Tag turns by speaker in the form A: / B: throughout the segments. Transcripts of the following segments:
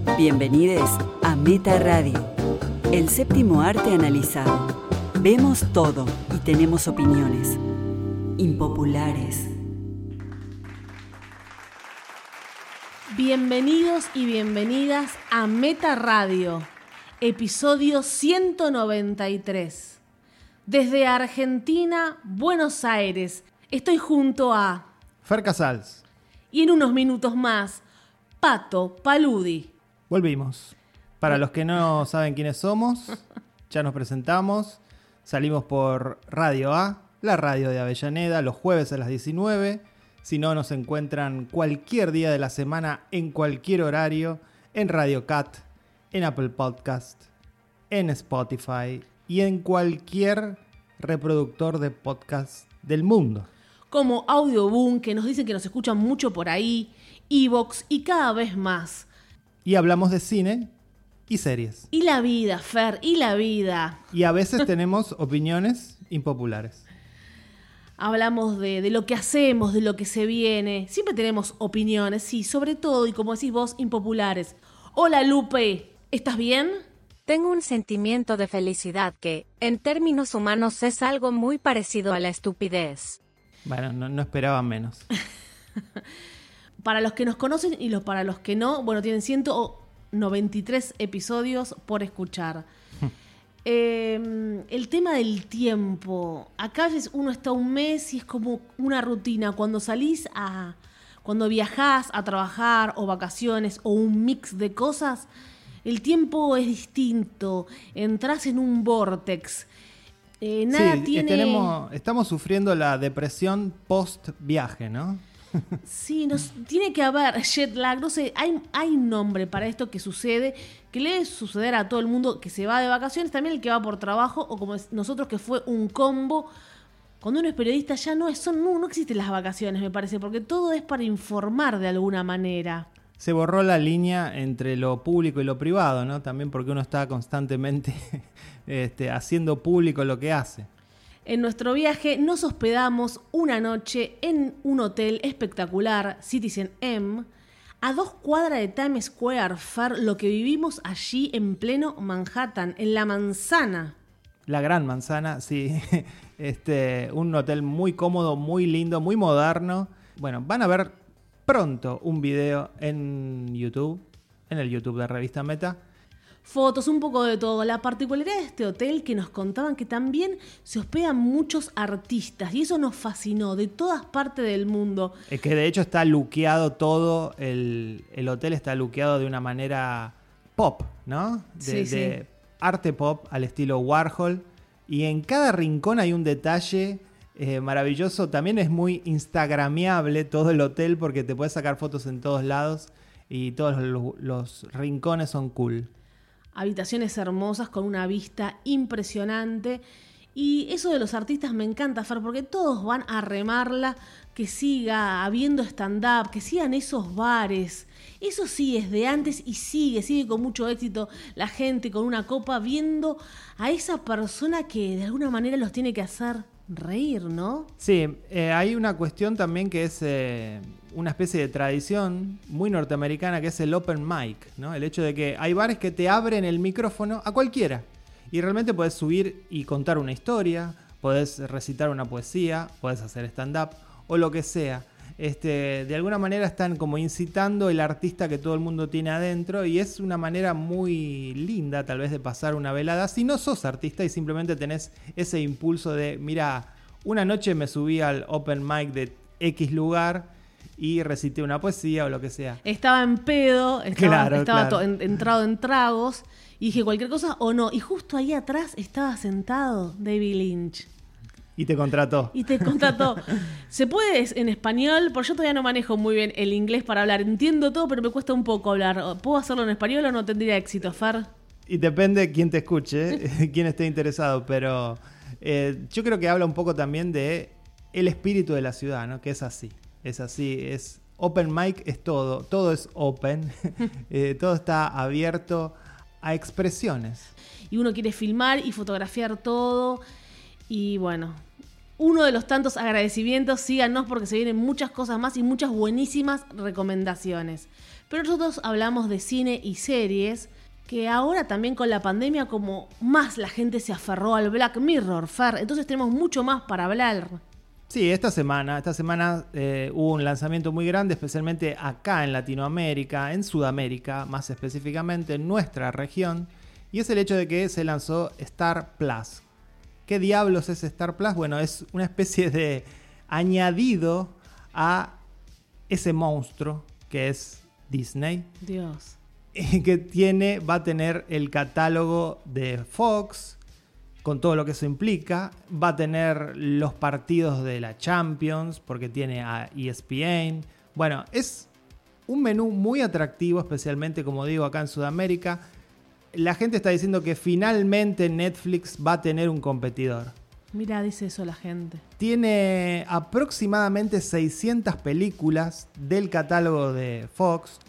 A: Bienvenidos a Meta Radio, el séptimo arte analizado. Vemos todo y tenemos opiniones impopulares.
B: Bienvenidos y bienvenidas a Meta Radio, episodio 193. Desde Argentina, Buenos Aires, estoy junto a
C: Fer Casals.
B: Y en unos minutos más, Pato Paludi.
C: Volvimos. Para los que no saben quiénes somos, ya nos presentamos. Salimos por Radio A, la radio de Avellaneda, los jueves a las 19. Si no, nos encuentran cualquier día de la semana, en cualquier horario, en Radio Cat, en Apple Podcast, en Spotify y en cualquier reproductor de podcast del mundo.
B: Como Audioboom, que nos dicen que nos escuchan mucho por ahí, iVoox y cada vez más.
C: Y hablamos de cine y series.
B: Y la vida, Fer, y la vida.
C: Y a veces tenemos opiniones impopulares.
B: Hablamos de lo que hacemos, de lo que se viene. Siempre tenemos opiniones, sí, sobre todo, y como decís vos, impopulares. Hola, Lupe, ¿estás bien?
D: Tengo un sentimiento de felicidad que, en términos humanos, es algo muy parecido a la estupidez.
C: Bueno, no esperaba menos.
B: Para los que nos conocen y para los que no, bueno, tienen 193 episodios por escuchar. El tema del tiempo. Acá uno está un mes y es como una rutina. Cuando viajás a trabajar o vacaciones o un mix de cosas, el tiempo es distinto. Entras en un vortex.
C: Estamos sufriendo la depresión post-viaje, ¿no?
B: Sí, tiene que haber jet lag, no sé, hay un nombre para esto que sucede, que le debe suceder a todo el mundo que se va de vacaciones, también el que va por trabajo, o como nosotros que fue un combo. Cuando uno es periodista ya no existen las vacaciones, me parece, porque todo es para informar de alguna manera.
C: Se borró la línea entre lo público y lo privado, ¿no? También porque uno está constantemente haciendo público lo que hace.
B: En nuestro viaje nos hospedamos una noche en un hotel espectacular, Citizen M, a 2 cuadras de Times Square, Fer, lo que vivimos allí en pleno Manhattan, en la manzana.
C: La gran manzana, sí. Un hotel muy cómodo, muy lindo, muy moderno. Bueno, van a ver pronto un video en YouTube, en el YouTube de Revista Meta.
B: Fotos, un poco de todo. La particularidad de este hotel que nos contaban que también se hospedan muchos artistas y eso nos fascinó, de todas partes del mundo.
C: Es que de hecho está luqueado todo, el hotel está luqueado de una manera pop, ¿no? De arte pop al estilo Warhol, y en cada rincón hay un detalle maravilloso. También es muy instagramiable todo el hotel porque te puedes sacar fotos en todos lados y todos los rincones son cool.
B: Habitaciones hermosas con una vista impresionante. Y eso de los artistas me encanta, Fer, porque todos van a remarla, que siga habiendo stand-up, que sigan esos bares. Eso sí es de antes y sigue con mucho éxito la gente con una copa viendo a esa persona que de alguna manera los tiene que hacer reír, ¿no?
C: Sí, hay una cuestión también que es una especie de tradición muy norteamericana, que es el open mic, ¿no? El hecho de que hay bares que te abren el micrófono a cualquiera y realmente podés subir y contar una historia, podés recitar una poesía, podés hacer stand-up o lo que sea. De alguna manera están como incitando el artista que todo el mundo tiene adentro y es una manera muy linda tal vez de pasar una velada si no sos artista y simplemente tenés ese impulso de, mira, una noche me subí al open mic de X lugar y recité una poesía o lo que sea. Estaba en pedo,
B: estaba entrado en tragos y dije cualquier cosa o no. Y justo ahí atrás estaba sentado David Lynch.
C: Y te contrató.
B: Se puede en español, porque yo todavía no manejo muy bien el inglés para hablar. Entiendo todo, pero me cuesta un poco hablar. ¿Puedo hacerlo en español o no tendría éxito, Fer?
C: Y depende de quién te escuche, quién esté interesado. Pero yo creo que habla un poco también de el espíritu de la ciudad, ¿no? Que es así. Es open mic, es todo. Todo es open. Todo está abierto a expresiones.
B: Y uno quiere filmar y fotografiar todo. Y bueno, uno de los tantos agradecimientos, síganos porque se vienen muchas cosas más y muchas buenísimas recomendaciones. Pero nosotros hablamos de cine y series, que ahora también con la pandemia como más la gente se aferró al Black Mirror, Fer. Entonces tenemos mucho más para hablar.
C: Sí, esta semana hubo un lanzamiento muy grande, especialmente acá en Latinoamérica, en Sudamérica, más específicamente en nuestra región, y es el hecho de que se lanzó Star Plus. ¿Qué diablos es Star Plus? Bueno, es una especie de añadido a ese monstruo que es Disney.
B: Dios.
C: Que va a tener el catálogo de Fox, con todo lo que eso implica. Va a tener los partidos de la Champions, porque tiene a ESPN. Bueno, es un menú muy atractivo, especialmente, como digo, acá en Sudamérica. La gente está diciendo que finalmente Netflix va a tener un competidor.
B: Mira, dice eso la gente.
C: Tiene aproximadamente 600 películas del catálogo de Fox.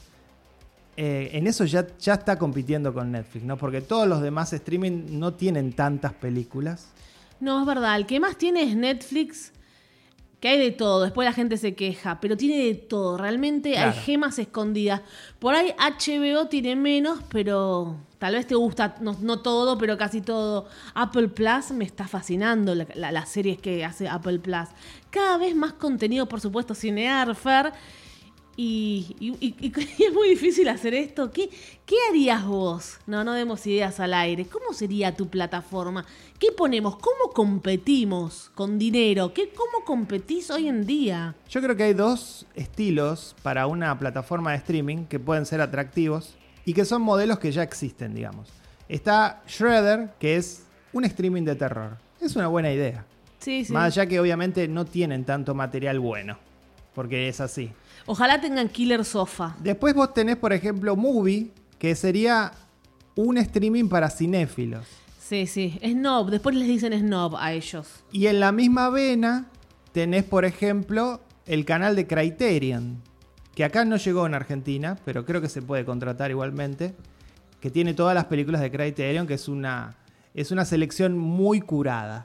C: En eso ya está compitiendo con Netflix, ¿no? Porque todos los demás streaming no tienen tantas películas.
B: No, es verdad. El que más tiene es Netflix, que hay de todo. Después la gente se queja, pero tiene de todo. Realmente
C: Claro.
B: hay gemas escondidas. Por ahí HBO tiene menos, pero tal vez te gusta, no todo, pero casi todo. Apple Plus me está fascinando las series que hace Apple Plus. Cada vez más contenido, por supuesto, cinear, Fer. Y es muy difícil hacer esto. ¿Qué harías vos? No demos ideas al aire. ¿Cómo sería tu plataforma? ¿Qué ponemos? ¿Cómo competimos con dinero? ¿Cómo competís hoy en día?
C: Yo creo que hay dos estilos para una plataforma de streaming que pueden ser atractivos y que son modelos que ya existen, digamos. Está Shredder, que es un streaming de terror. Es una buena idea.
B: Sí.
C: Más allá que obviamente no tienen tanto material bueno, porque es así.
B: Ojalá tengan Killer Sofa.
C: Después vos tenés, por ejemplo, Movie, que sería un streaming para cinéfilos.
B: Sí. Snob. Después les dicen Snob a ellos.
C: Y en la misma vena tenés, por ejemplo, el canal de Criterion, que acá no llegó en Argentina, pero creo que se puede contratar igualmente, que tiene todas las películas de Criterion, que es una selección muy curada.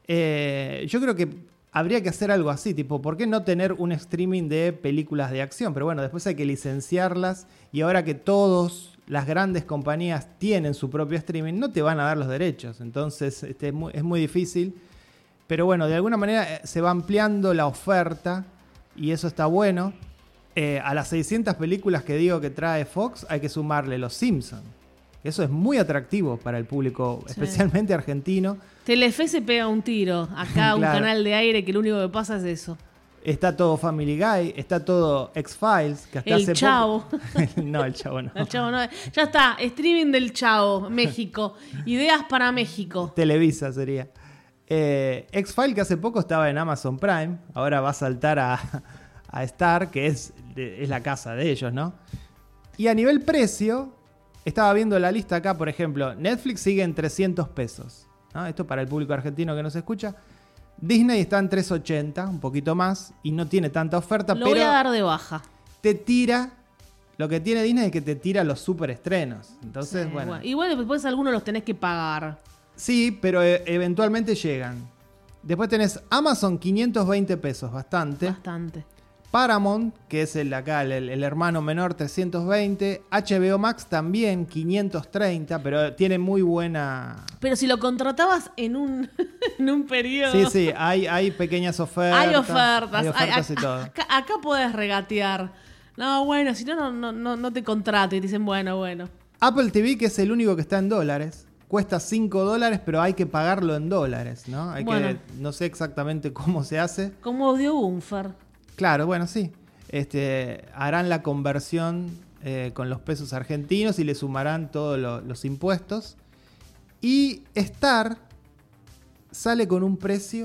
C: Yo creo que habría que hacer algo así, tipo, ¿por qué no tener un streaming de películas de acción? Pero bueno, después hay que licenciarlas y ahora que todas las grandes compañías tienen su propio streaming, no te van a dar los derechos. Entonces es muy difícil. Pero bueno, de alguna manera se va ampliando la oferta y eso está bueno. A las 600 películas que digo que trae Fox hay que sumarle Los Simpsons. Eso es muy atractivo para el público, especialmente argentino.
B: Telefe se pega un tiro. Acá un
C: Claro.
B: canal de aire que lo único que pasa es eso.
C: Está todo Family Guy, está todo X-Files, que hasta
B: El
C: hace
B: Chavo.
C: poco... No, el Chavo no.
B: El Chavo no. Ya está, streaming del Chavo, México. Ideas para México.
C: Televisa sería. X-Files, que hace poco estaba en Amazon Prime, ahora va a saltar a Star, que es la casa de ellos, ¿no? Y a nivel precio, estaba viendo la lista acá, por ejemplo, Netflix sigue en 300 pesos, ¿no? Esto para el público argentino que nos escucha. Disney está en 380, un poquito más, y no tiene tanta oferta,
B: Lo
C: pero
B: voy a dar de baja.
C: te tira... Lo que tiene Disney es que te tira los super estrenos. Entonces,
B: Sí,
C: bueno.
B: Igual después algunos los tenés que pagar.
C: Sí, pero eventualmente llegan. Después tenés Amazon, 520 pesos, bastante.
B: Bastante.
C: Paramount, que es el hermano menor, 320. HBO Max también, 530, pero tiene muy buena...
B: Pero si lo contratabas en un, en un periodo.
C: Sí, hay pequeñas ofertas.
B: Hay ofertas.
C: Hay ofertas y todo.
B: Acá podés regatear. No, bueno, si no te contrato y te dicen, bueno.
C: Apple TV, que es el único que está en dólares. Cuesta $5, pero hay que pagarlo en dólares, ¿no? No sé exactamente cómo se hace.
B: Como Audioboom.
C: Claro, bueno, sí. Harán la conversión con los pesos argentinos y le sumarán todos los impuestos. Y Star sale con un precio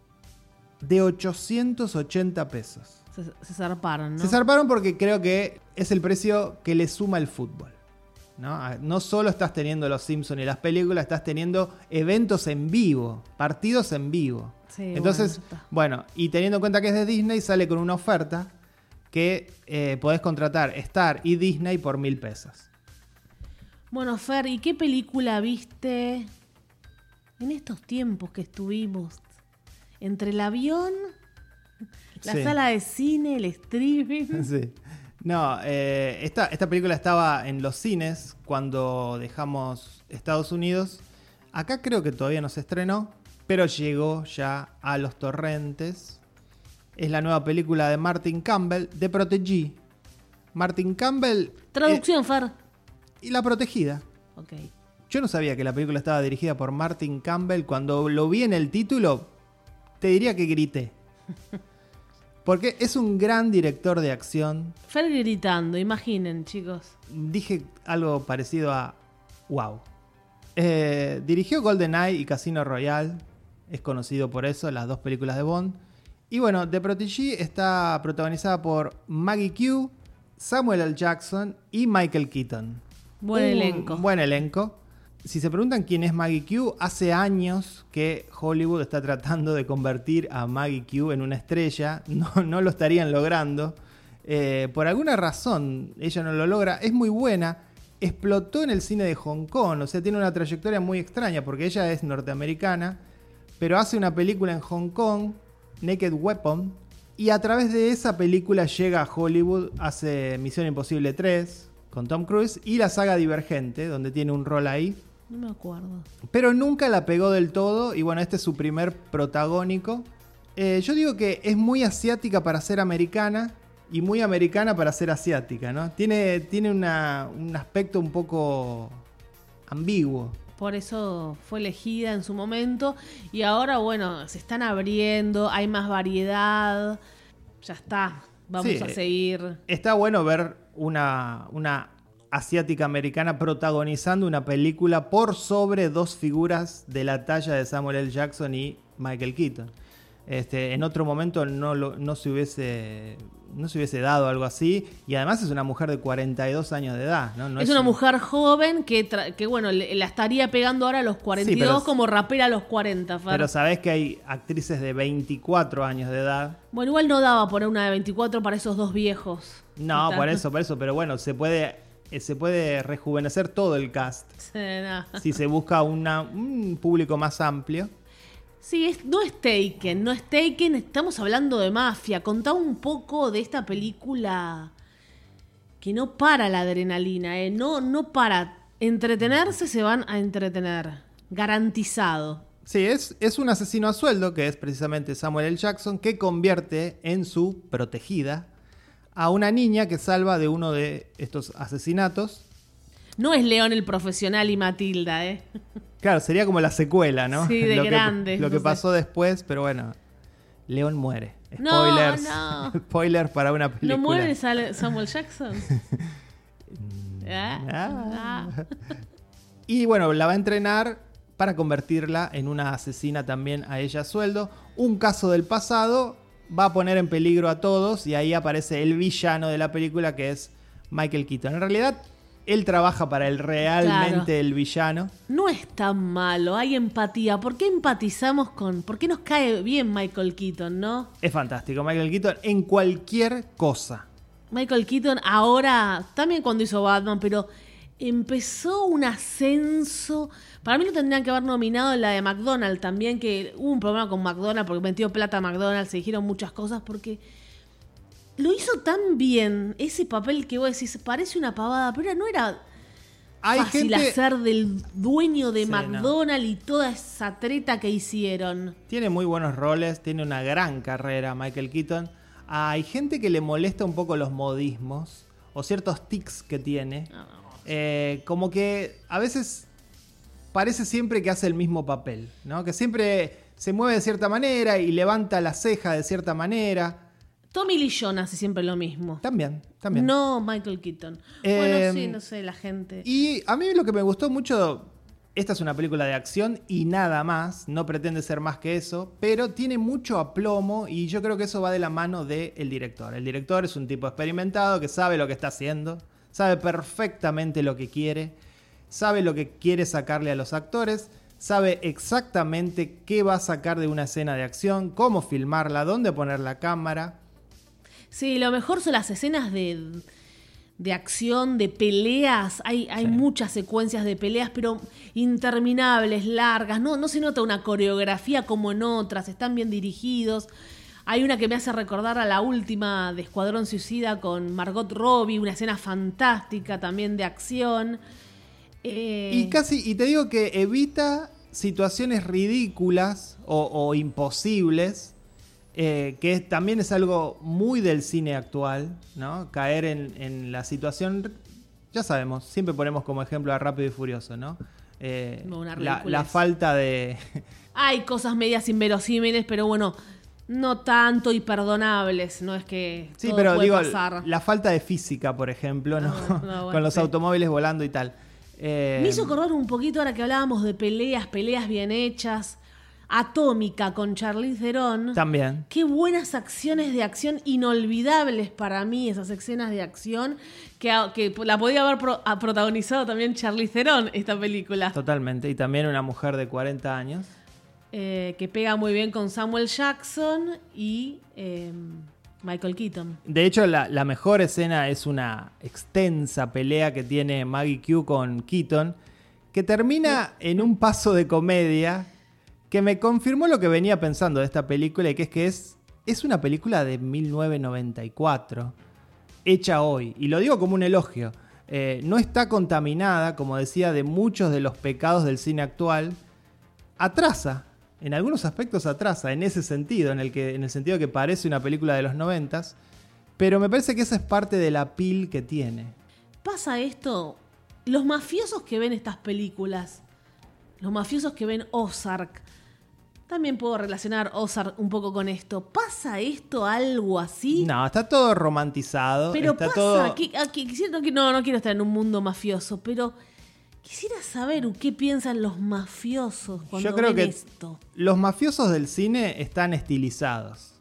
C: de 880 pesos.
B: Se zarparon, ¿no?
C: Se zarparon porque creo que es el precio que le suma el fútbol, ¿no? No solo estás teniendo los Simpsons y las películas, estás teniendo eventos en vivo, partidos en vivo.
B: Sí,
C: Entonces, bueno, y teniendo en cuenta que es de Disney, sale con una oferta que podés contratar Star y Disney por 1.000 pesos.
B: Bueno, Fer, ¿y qué película viste en estos tiempos que estuvimos? Entre el avión, la
C: Sí.
B: sala de cine, el streaming.
C: Sí. No, esta película estaba en los cines cuando dejamos Estados Unidos. Acá creo que todavía no se estrenó, pero llegó ya a los torrentes. Es la nueva película de Martin Campbell, The Protégé. Martin Campbell...
B: Traducción, Fer.
C: Y La Protegida.
B: Ok.
C: Yo no sabía que la película estaba dirigida por Martin Campbell. Cuando lo vi en el título, te diría que grité. Porque es un gran director de acción.
B: Fer gritando, imaginen, chicos.
C: Dije algo parecido a wow. Dirigió GoldenEye y Casino Royale. Es conocido por eso, las dos películas de Bond. Y bueno, The Protégé está protagonizada por Maggie Q, Samuel L. Jackson y Michael Keaton.
B: Buen elenco.
C: Buen elenco. Si se preguntan quién es Maggie Q, hace años que Hollywood está tratando de convertir a Maggie Q en una estrella. No lo estarían logrando. Por alguna razón ella no lo logra. Es muy buena. Explotó en el cine de Hong Kong. O sea, tiene una trayectoria muy extraña porque ella es norteamericana, pero hace una película en Hong Kong, Naked Weapon, y a través de esa película llega a Hollywood, hace Misión Imposible 3 con Tom Cruise y la saga Divergente, donde tiene un rol ahí.
B: No me acuerdo.
C: Pero nunca la pegó del todo y bueno, este es su primer protagónico. Yo digo que es muy asiática para ser americana y muy americana para ser asiática, ¿no? Tiene un aspecto un poco ambiguo.
B: Por eso fue elegida en su momento. Y ahora, bueno, se están abriendo, hay más variedad. Ya está, vamos a seguir.
C: Está bueno ver una asiática americana protagonizando una película por sobre dos figuras de la talla de Samuel L. Jackson y Michael Keaton. En otro momento no se hubiese dado algo así, y además es una mujer de 42 años de edad, ¿no?
B: Es una mujer joven que bueno, la estaría pegando ahora a los 42 como rapera a los 40. Fer.
C: Pero sabés que hay actrices de 24 años de edad.
B: Bueno, igual no daba poner una de 24 para esos dos viejos.
C: No, por eso, pero bueno, se puede rejuvenecer todo el cast.
B: Sí, no.
C: Si se busca un público más amplio.
B: Sí, no es Taken, estamos hablando de mafia. Contá un poco de esta película que no para la adrenalina, no para. Entretenerse se van a entretener, garantizado.
C: Sí, es un asesino a sueldo, que es precisamente Samuel L. Jackson, que convierte en su protegida a una niña que salva de uno de estos asesinatos.
B: No es León el profesional y Matilda, ¿eh?
C: Claro, sería como la secuela, ¿no?
B: Sí, de grandes.
C: Lo que pasó después, pero bueno, León muere. Spoilers.
B: No.
C: Spoiler para una película.
B: ¿No muere Samuel Jackson?
C: Y bueno, la va a entrenar para convertirla en una asesina también a ella a sueldo. Un caso del pasado va a poner en peligro a todos y ahí aparece el villano de la película, que es Michael Keaton. En realidad, él trabaja para el realmente el villano.
B: No es tan malo, hay empatía. ¿Por qué empatizamos por qué nos cae bien Michael Keaton, no?
C: Es fantástico, Michael Keaton en cualquier cosa.
B: Michael Keaton ahora, también cuando hizo Batman, pero empezó un ascenso. Para mí lo tendrían que haber nominado en la de McDonald's también, que hubo un problema con McDonald's porque metió plata a McDonald's, se dijeron muchas cosas porque lo hizo tan bien, ese papel que vos decís, parece una pavada, pero no era fácil hacer del dueño de McDonald's y toda esa treta que hicieron.
C: Tiene muy buenos roles, tiene una gran carrera Michael Keaton. Hay gente que le molesta un poco los modismos o ciertos tics que tiene. Como que a veces parece siempre que hace el mismo papel, ¿no? Que siempre se mueve de cierta manera y levanta la ceja de cierta manera.
B: Tommy Lee Jones hace siempre lo mismo.
C: También.
B: No Michael Keaton. Bueno, sí, no sé, la gente.
C: Y a mí lo que me gustó mucho, esta es una película de acción y nada más, no pretende ser más que eso, pero tiene mucho aplomo y yo creo que eso va de la mano del director. El director es un tipo experimentado que sabe lo que está haciendo, sabe perfectamente lo que quiere, sabe lo que quiere sacarle a los actores, sabe exactamente qué va a sacar de una escena de acción, cómo filmarla, dónde poner la cámara.
B: Sí, lo mejor son las escenas de acción, de peleas. Hay muchas secuencias de peleas, pero interminables, largas. No se nota una coreografía como en otras. Están bien dirigidos. Hay una que me hace recordar a la última de Escuadrón Suicida con Margot Robbie, una escena fantástica también de acción.
C: Y te digo que evita situaciones ridículas o imposibles, que también es algo muy del cine actual, ¿no? Caer en la situación, ya sabemos, siempre ponemos como ejemplo a Rápido y Furioso, ¿no? La falta de...
B: Hay cosas medias inverosímiles, pero bueno, no tanto y perdonables, no es que
C: sí,
B: todo
C: pero
B: puede
C: digo,
B: pasar.
C: la falta de física, por ejemplo, ¿no?
B: Bueno,
C: Con los
B: sí.
C: automóviles volando y tal.
B: Me hizo acordar un poquito ahora que hablábamos de peleas bien hechas. Atómica con Charlize Theron.
C: También.
B: Qué buenas acciones de acción, inolvidables para mí esas escenas de acción, que la podía haber protagonizado también Charlize Theron, esta película.
C: Totalmente. Y también una mujer de 40 años.
B: Que pega muy bien con Samuel Jackson y Michael Keaton.
C: De hecho, la mejor escena es una extensa pelea que tiene Maggie Q con Keaton, que termina en un paso de comedia que me confirmó lo que venía pensando de esta película, y que es una película de 1994, hecha hoy. Y lo digo como un elogio. No está contaminada, como decía, de muchos de los pecados del cine actual. Atrasa. En algunos aspectos atrasa, en ese sentido, en el sentido que parece una película de los 90s, pero me parece que esa es parte de la appeal que tiene.
B: Pasa esto, los mafiosos que ven estas películas, los mafiosos que ven Ozark, también puedo relacionar Ozark un poco con esto. ¿Pasa esto algo así?
C: No, está todo romantizado.
B: Pero
C: está
B: pasa,
C: todo...
B: no quiero estar en un mundo mafioso, pero... Quisiera saber qué piensan los mafiosos cuando
C: Yo creo
B: ven
C: que
B: esto.
C: Los mafiosos del cine están estilizados.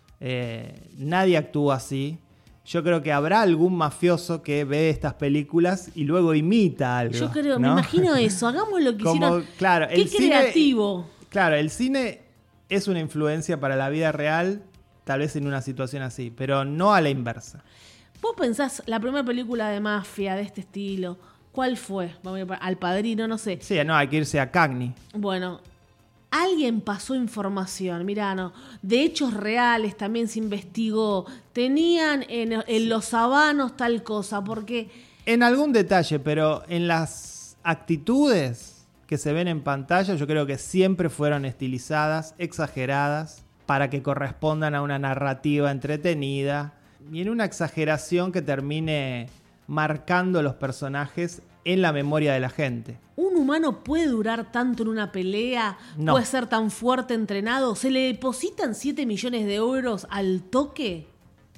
C: Nadie actúa así. Yo creo que habrá algún mafioso que ve estas películas y luego imita algo.
B: Yo creo,
C: ¿no?
B: me imagino eso. Hagamos lo que hicieron.
C: Claro,
B: qué creativo.
C: Claro, el cine es una influencia para la vida real, tal vez en una situación así, pero no a la inversa.
B: Vos pensás, la primera película de mafia de este estilo, ¿cuál fue? Vamos a ir al Padrino, no sé.
C: Sí, no, hay que irse a Cagney.
B: Bueno, alguien pasó información, mirá, no, de hechos reales también se investigó. Tenían en los habanos tal cosa, porque...
C: En algún detalle, pero en las actitudes que se ven en pantalla, yo creo que siempre fueron estilizadas, exageradas, para que correspondan a una narrativa entretenida y en una exageración que termine marcando los personajes en la memoria de la gente.
B: ¿Un humano puede durar tanto en una pelea?
C: No.
B: ¿Puede ser tan fuerte entrenado? ¿Se le depositan 7 millones de euros al toque?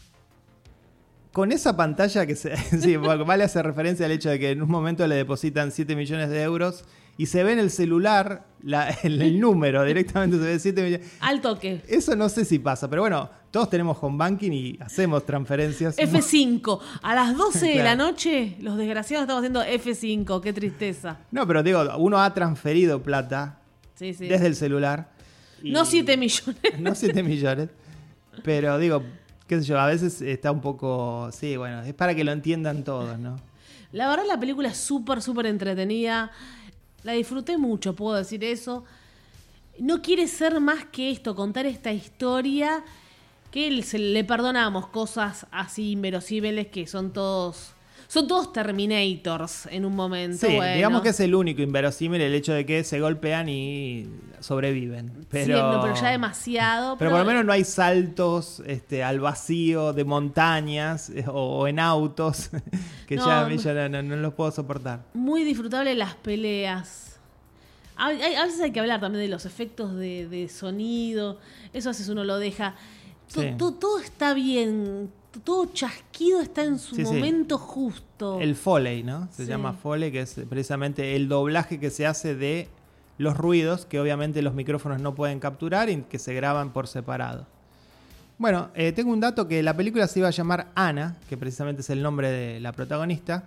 C: Con esa pantalla que sí, vale hacer referencia al hecho de que en un momento le depositan 7 millones de euros y se ve en el celular el número, directamente se ve 7 millones.
B: Al toque.
C: Eso no sé si pasa, pero bueno, todos tenemos home banking y hacemos transferencias.
B: F5. A las 12 de la
C: Claro.
B: noche, los desgraciados estamos haciendo F5. Qué tristeza.
C: No, pero digo, uno ha transferido plata
B: Sí, sí.
C: desde el celular. y-
B: No 7 millones.
C: No 7 millones. Pero digo, qué sé yo, a veces está un poco... Sí, bueno, es para que lo entiendan todos, ¿no?
B: La verdad, la película es súper, súper entretenida. La disfruté mucho, puedo decir eso. No quiere ser más que esto, contar esta historia que le perdonamos cosas así inverosímiles que son todos Terminators en un momento.
C: Sí,
B: bueno.
C: digamos que es el único inverosímil el hecho de que se golpean y sobreviven. Pero,
B: Sí, no, pero ya demasiado.
C: Pero por lo menos no hay saltos al vacío de montañas o en autos que
B: No,
C: ya no los puedo soportar.
B: Muy disfrutable las peleas. A veces hay que hablar también de los efectos de sonido. Eso a veces uno lo deja.
C: Sí.
B: Todo está bien. Todo chasquido está en su
C: Sí, sí.
B: momento justo.
C: El Foley, ¿no? Se
B: Sí.
C: llama Foley, que es precisamente el doblaje que se hace de los ruidos que obviamente los micrófonos no pueden capturar y que se graban por separado. Bueno, tengo un dato que la película se iba a llamar Anna, que precisamente es el nombre de la protagonista,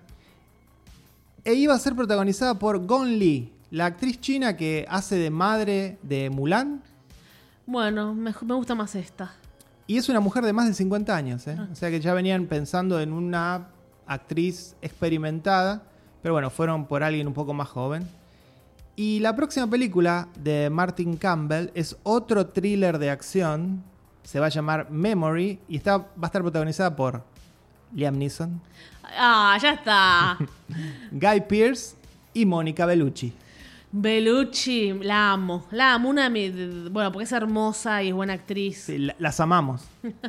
C: e iba a ser protagonizada por Gong Li, la actriz china que hace de madre de Mulan,
B: Bueno, me gusta más esta.
C: y es una mujer de más de 50 años, ¿eh? O sea que ya venían pensando en una actriz experimentada, pero bueno, fueron por alguien un poco más joven. Y la próxima película de Martin Campbell es otro thriller de acción se va a llamar Memory y va a estar protagonizada por Liam Neeson,
B: Ah, ya está.
C: Guy Pearce y Mónica Bellucci.
B: Bellucci, la amo. La amo. Bueno, porque es hermosa y es buena actriz.
C: Sí, las amamos.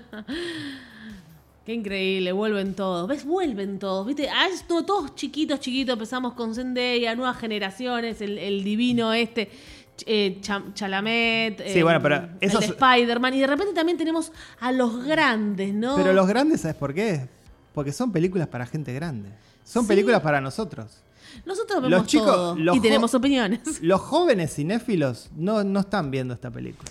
B: Qué increíble, vuelven todos. ¿Ves? Vuelven todos. ¿Viste? Todos chiquitos. Empezamos con Zendaya, nuevas generaciones, el divino Chalamet,
C: Sí, bueno, pero
B: el de Spider-Man. Y de repente también tenemos a los grandes, ¿no?
C: Pero los grandes, ¿sabes por qué? Porque son películas para gente grande. Son películas para nosotros.
B: Nosotros vemos
C: Los chicos,
B: todo y tenemos opiniones.
C: Los jóvenes cinéfilos no están viendo esta película.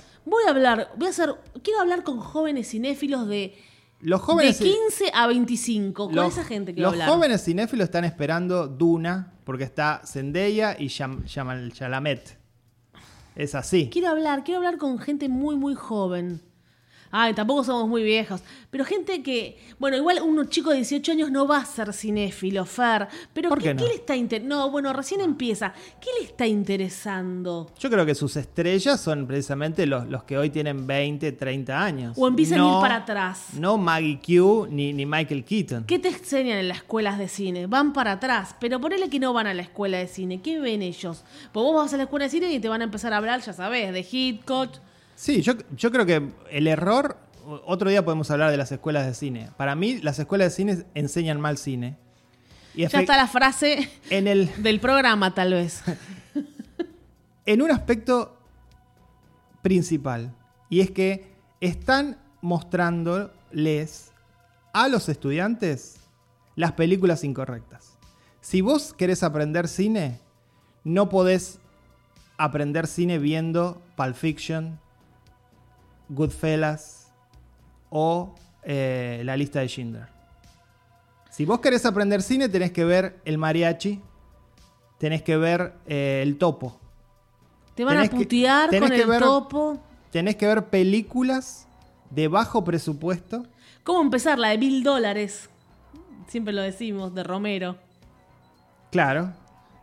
B: Quiero hablar con jóvenes cinéfilos de
C: Los jóvenes,
B: de 15 a 25. Con esa gente quiero hablar.
C: Los jóvenes cinéfilos están esperando Duna porque está Zendaya y Chalamet. Es así.
B: Quiero hablar con gente muy, muy joven. Ay, tampoco somos muy viejos. Pero gente que... Bueno, igual un chico de 18 años no va a ser cinéfilo, Fer. Pero
C: ¿Por qué no?
B: ¿qué le está interesando? No, bueno, recién empieza. ¿Qué le está interesando?
C: Yo creo que sus estrellas son precisamente los que hoy tienen 20, 30 años.
B: O empiezan a ir para atrás.
C: No Maggie Q ni Michael Keaton.
B: ¿Qué te enseñan en las escuelas de cine? Van para atrás. Pero ponele que no van a la escuela de cine. ¿Qué ven ellos? Pues vos vas a la escuela de cine y te van a empezar a hablar, ya sabés, de Hitchcock.
C: Sí, yo creo que el error... Otro día podemos hablar de las escuelas de cine. Para mí, las escuelas de cine enseñan mal cine. Y
B: ya está la frase del programa, tal vez.
C: En un aspecto principal. Y es que están mostrándoles a los estudiantes las películas incorrectas. Si vos querés aprender cine, no podés aprender cine viendo Pulp Fiction, Goodfellas o La lista de Schindler. Si vos querés aprender cine, tenés que ver El Mariachi, tenés que ver El Topo.
B: Te van a putear con El Topo.
C: Tenés que ver películas de bajo presupuesto.
B: ¿Cómo empezar? La de $1000. Siempre lo decimos, de Romero.
C: Claro.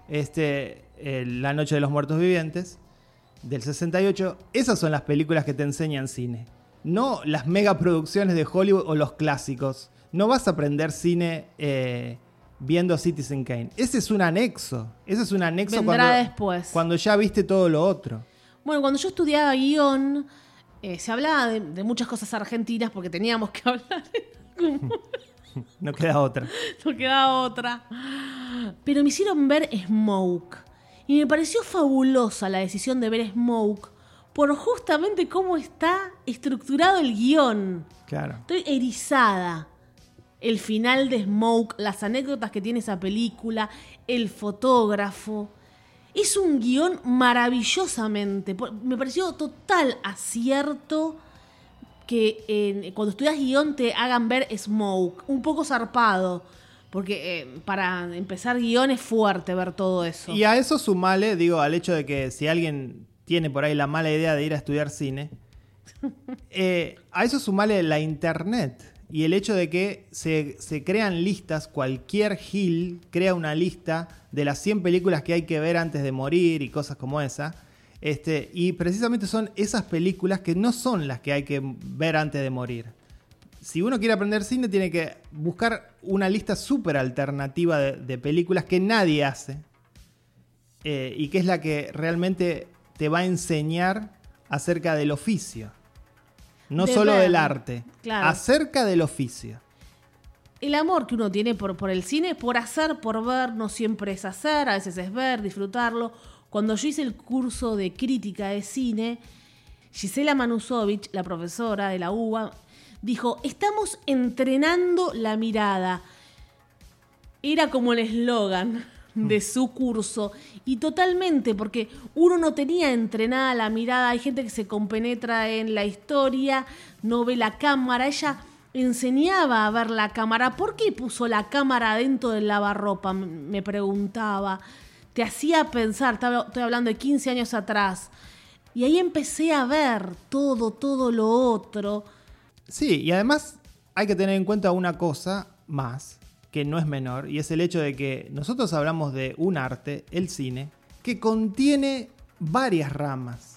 C: La noche de los muertos vivientes, del 68. Esas son las películas que te enseñan cine. No las megaproducciones de Hollywood o los clásicos. No vas a aprender cine viendo Citizen Kane. Ese es un anexo.
B: Vendrá después.
C: Cuando ya viste todo lo otro.
B: Bueno, cuando yo estudiaba guión, se hablaba de muchas cosas argentinas porque teníamos que hablar.
C: No queda otra.
B: No queda otra. Pero me hicieron ver Smoke. Y me pareció fabulosa la decisión de ver Smoke por justamente cómo está estructurado el guión.
C: Claro.
B: Estoy erizada. El final de Smoke, las anécdotas que tiene esa película, el fotógrafo. Es un guión maravillosamente. Me pareció total acierto que cuando estudias guión te hagan ver Smoke. Un poco zarpado. Porque para empezar guión es fuerte ver todo eso.
C: Y a eso sumale, al hecho de que si alguien tiene por ahí la mala idea de ir a estudiar cine, a eso sumale la internet y el hecho de que se crean listas, cualquier gil crea una lista de las 100 películas que hay que ver antes de morir y cosas como esa. Y precisamente son esas películas que no son las que hay que ver antes de morir. Si uno quiere aprender cine, tiene que buscar una lista súper alternativa de películas que nadie hace y que es la que realmente te va a enseñar acerca del oficio. No solo del arte,
B: claro.
C: Acerca del oficio.
B: El amor que uno tiene por el cine, por hacer, por ver, no siempre es hacer, a veces es ver, disfrutarlo. Cuando yo hice el curso de crítica de cine, Gisela Manusovich, la profesora de la UBA, dijo, estamos entrenando la mirada. Era como el eslogan de su curso. Y totalmente, porque uno no tenía entrenada la mirada. Hay gente que se compenetra en la historia, no ve la cámara. Ella enseñaba a ver la cámara. ¿Por qué puso la cámara dentro del lavarropa? Me preguntaba. Te hacía pensar, estoy hablando de 15 años atrás. Y ahí empecé a ver todo lo otro.
C: Sí, y además hay que tener en cuenta una cosa más, que no es menor, y es el hecho de que nosotros hablamos de un arte, el cine, que contiene varias ramas.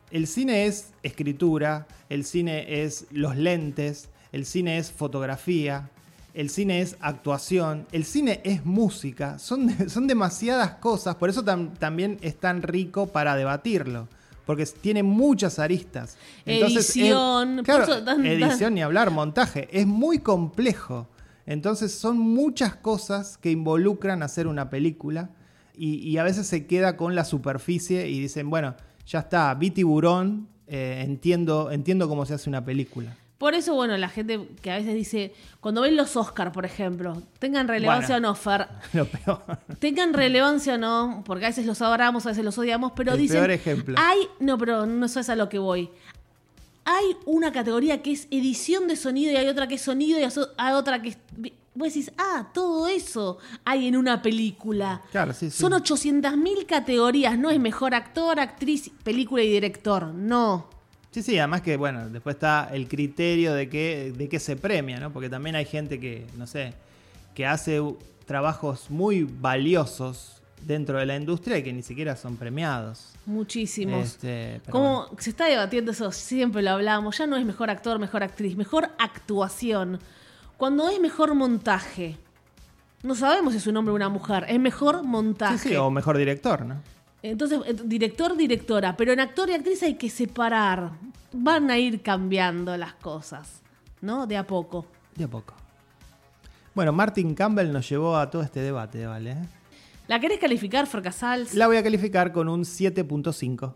C: el cine es escritura, el cine es los lentes, el cine es fotografía, el cine es actuación, el cine es música, son demasiadas cosas, por eso también es tan rico para debatirlo, porque tiene muchas aristas. Entonces,
B: edición,
C: edición ni hablar, montaje, es muy complejo. Entonces son muchas cosas que involucran hacer una película y a veces se queda con la superficie y dicen, bueno, ya está, vi Tiburón, entiendo cómo se hace una película.
B: Por eso, bueno, la gente que a veces dice, cuando ven los Oscars, por ejemplo, tengan relevancia o no, Fer.
C: Lo peor.
B: Tengan relevancia o no, porque a veces los adoramos, a veces los odiamos, pero
C: el
B: dicen...
C: peor ejemplo.
B: Pero no eso es a lo que voy. Hay una categoría que es edición de sonido y hay otra que es sonido y hay otra que es... Vos decís, todo eso hay en una película.
C: Claro, sí.
B: Son 800.000 categorías, no es mejor actor, actriz, película y director, no.
C: Sí, además que, bueno, después está el criterio de qué se premia, ¿no? Porque también hay gente que, no sé, que hace trabajos muy valiosos dentro de la industria y que ni siquiera son premiados.
B: Muchísimos. Como bueno, se está debatiendo eso, siempre lo hablamos, ya no es mejor actor, mejor actriz, mejor actuación. Cuando es mejor montaje, no sabemos si es un hombre o una mujer, es mejor montaje.
C: Sí, o mejor director, ¿no?
B: Entonces, director, directora, pero en actor y actriz hay que separar. Van a ir cambiando las cosas, ¿no? De a poco.
C: De a poco. Bueno, Martin Campbell nos llevó a todo este debate, ¿vale?
B: ¿La querés calificar, Fer Casals?
C: La voy a calificar con un 7.5.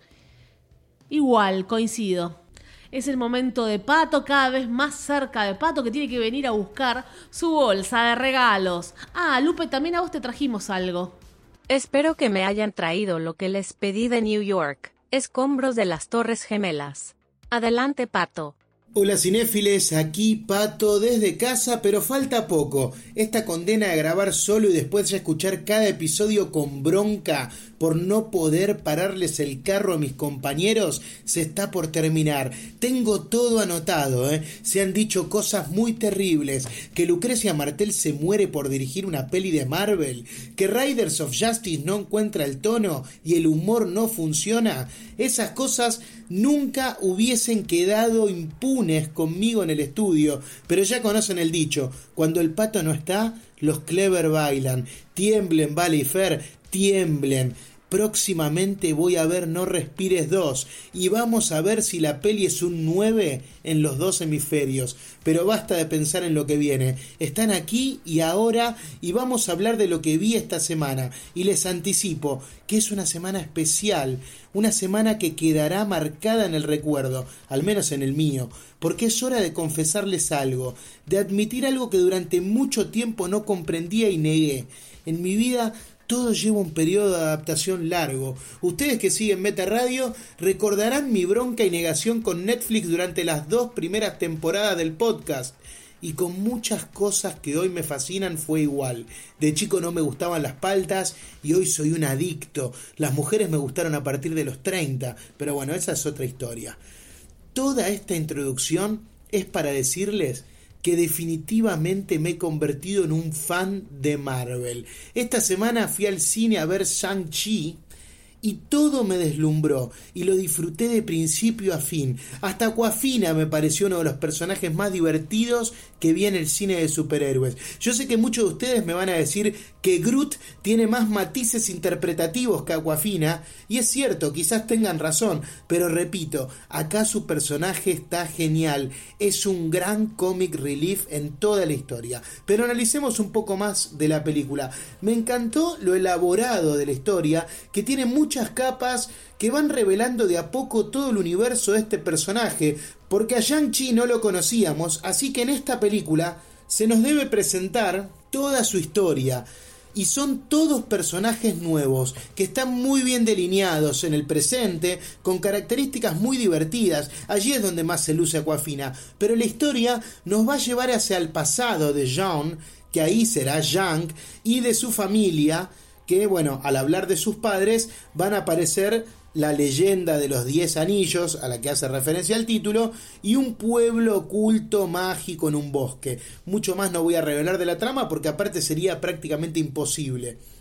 B: Igual, coincido. Es el momento de Pato, cada vez más cerca de Pato, que tiene que venir a buscar su bolsa de regalos. Lupe, también a vos te trajimos algo.
D: Espero que me hayan traído lo que les pedí de New York, escombros de las Torres Gemelas. Adelante, Pato.
E: Hola cinéfiles, aquí Pato desde casa, pero falta poco. Esta condena de grabar solo y después ya escuchar cada episodio con bronca por no poder pararles el carro a mis compañeros se está por terminar. Tengo todo anotado, Se han dicho cosas muy terribles, que Lucrecia Martel se muere por dirigir una peli de Marvel, que Riders of Justice no encuentra el tono y el humor no funciona. Esas cosas nunca hubiesen quedado impunes conmigo en el estudio, pero ya conocen el dicho, cuando el pato no está, los clever bailan. Tiemblen, Vale y Fer, tiemblen. Próximamente voy a ver No Respires 2 y vamos a ver si la peli es un 9 en los dos hemisferios. Pero basta de pensar en lo que viene. Están aquí y ahora y vamos a hablar de lo que vi esta semana. Y les anticipo que es una semana especial, una semana que quedará marcada en el recuerdo, al menos en el mío, porque es hora de confesarles algo, de admitir algo que durante mucho tiempo no comprendía y negué. En mi vida todo lleva un periodo de adaptación largo. Ustedes que siguen Meta Radio recordarán mi bronca y negación con Netflix durante las 2 primeras temporadas del podcast. Y con muchas cosas que hoy me fascinan fue igual. De chico no me gustaban las paltas y hoy soy un adicto. Las mujeres me gustaron a partir de los 30, pero bueno, esa es otra historia. Toda esta introducción es para decirles que definitivamente me he convertido en un fan de Marvel. Esta semana fui al cine a ver Shang-Chi y todo me deslumbró y lo disfruté de principio a fin. Hasta Aquafina me pareció uno de los personajes más divertidos que vi en el cine de superhéroes. Yo sé que muchos de ustedes me van a decir que Groot tiene más matices interpretativos que Aquafina, y es cierto, quizás tengan razón, pero repito, acá su personaje está genial. Es un gran comic relief en toda la historia. Pero analicemos un poco más de la película. Me encantó lo elaborado de la historia, que tiene muchas capas que van revelando de a poco todo el universo de este personaje, porque a Shang-Chi no lo conocíamos, así que en esta película se nos debe presentar toda su historia. Y son todos personajes nuevos, que están muy bien delineados en el presente, con características muy divertidas. Allí es donde más se luce Aquafina. Pero la historia nos va a llevar hacia el pasado de Jean, que ahí será Yang, y de su familia, que bueno, al hablar de sus padres, van a aparecer la leyenda de los 10 anillos, a la que hace referencia al título, y un pueblo oculto mágico en un bosque. Mucho más no voy a revelar de la trama porque aparte sería prácticamente imposible.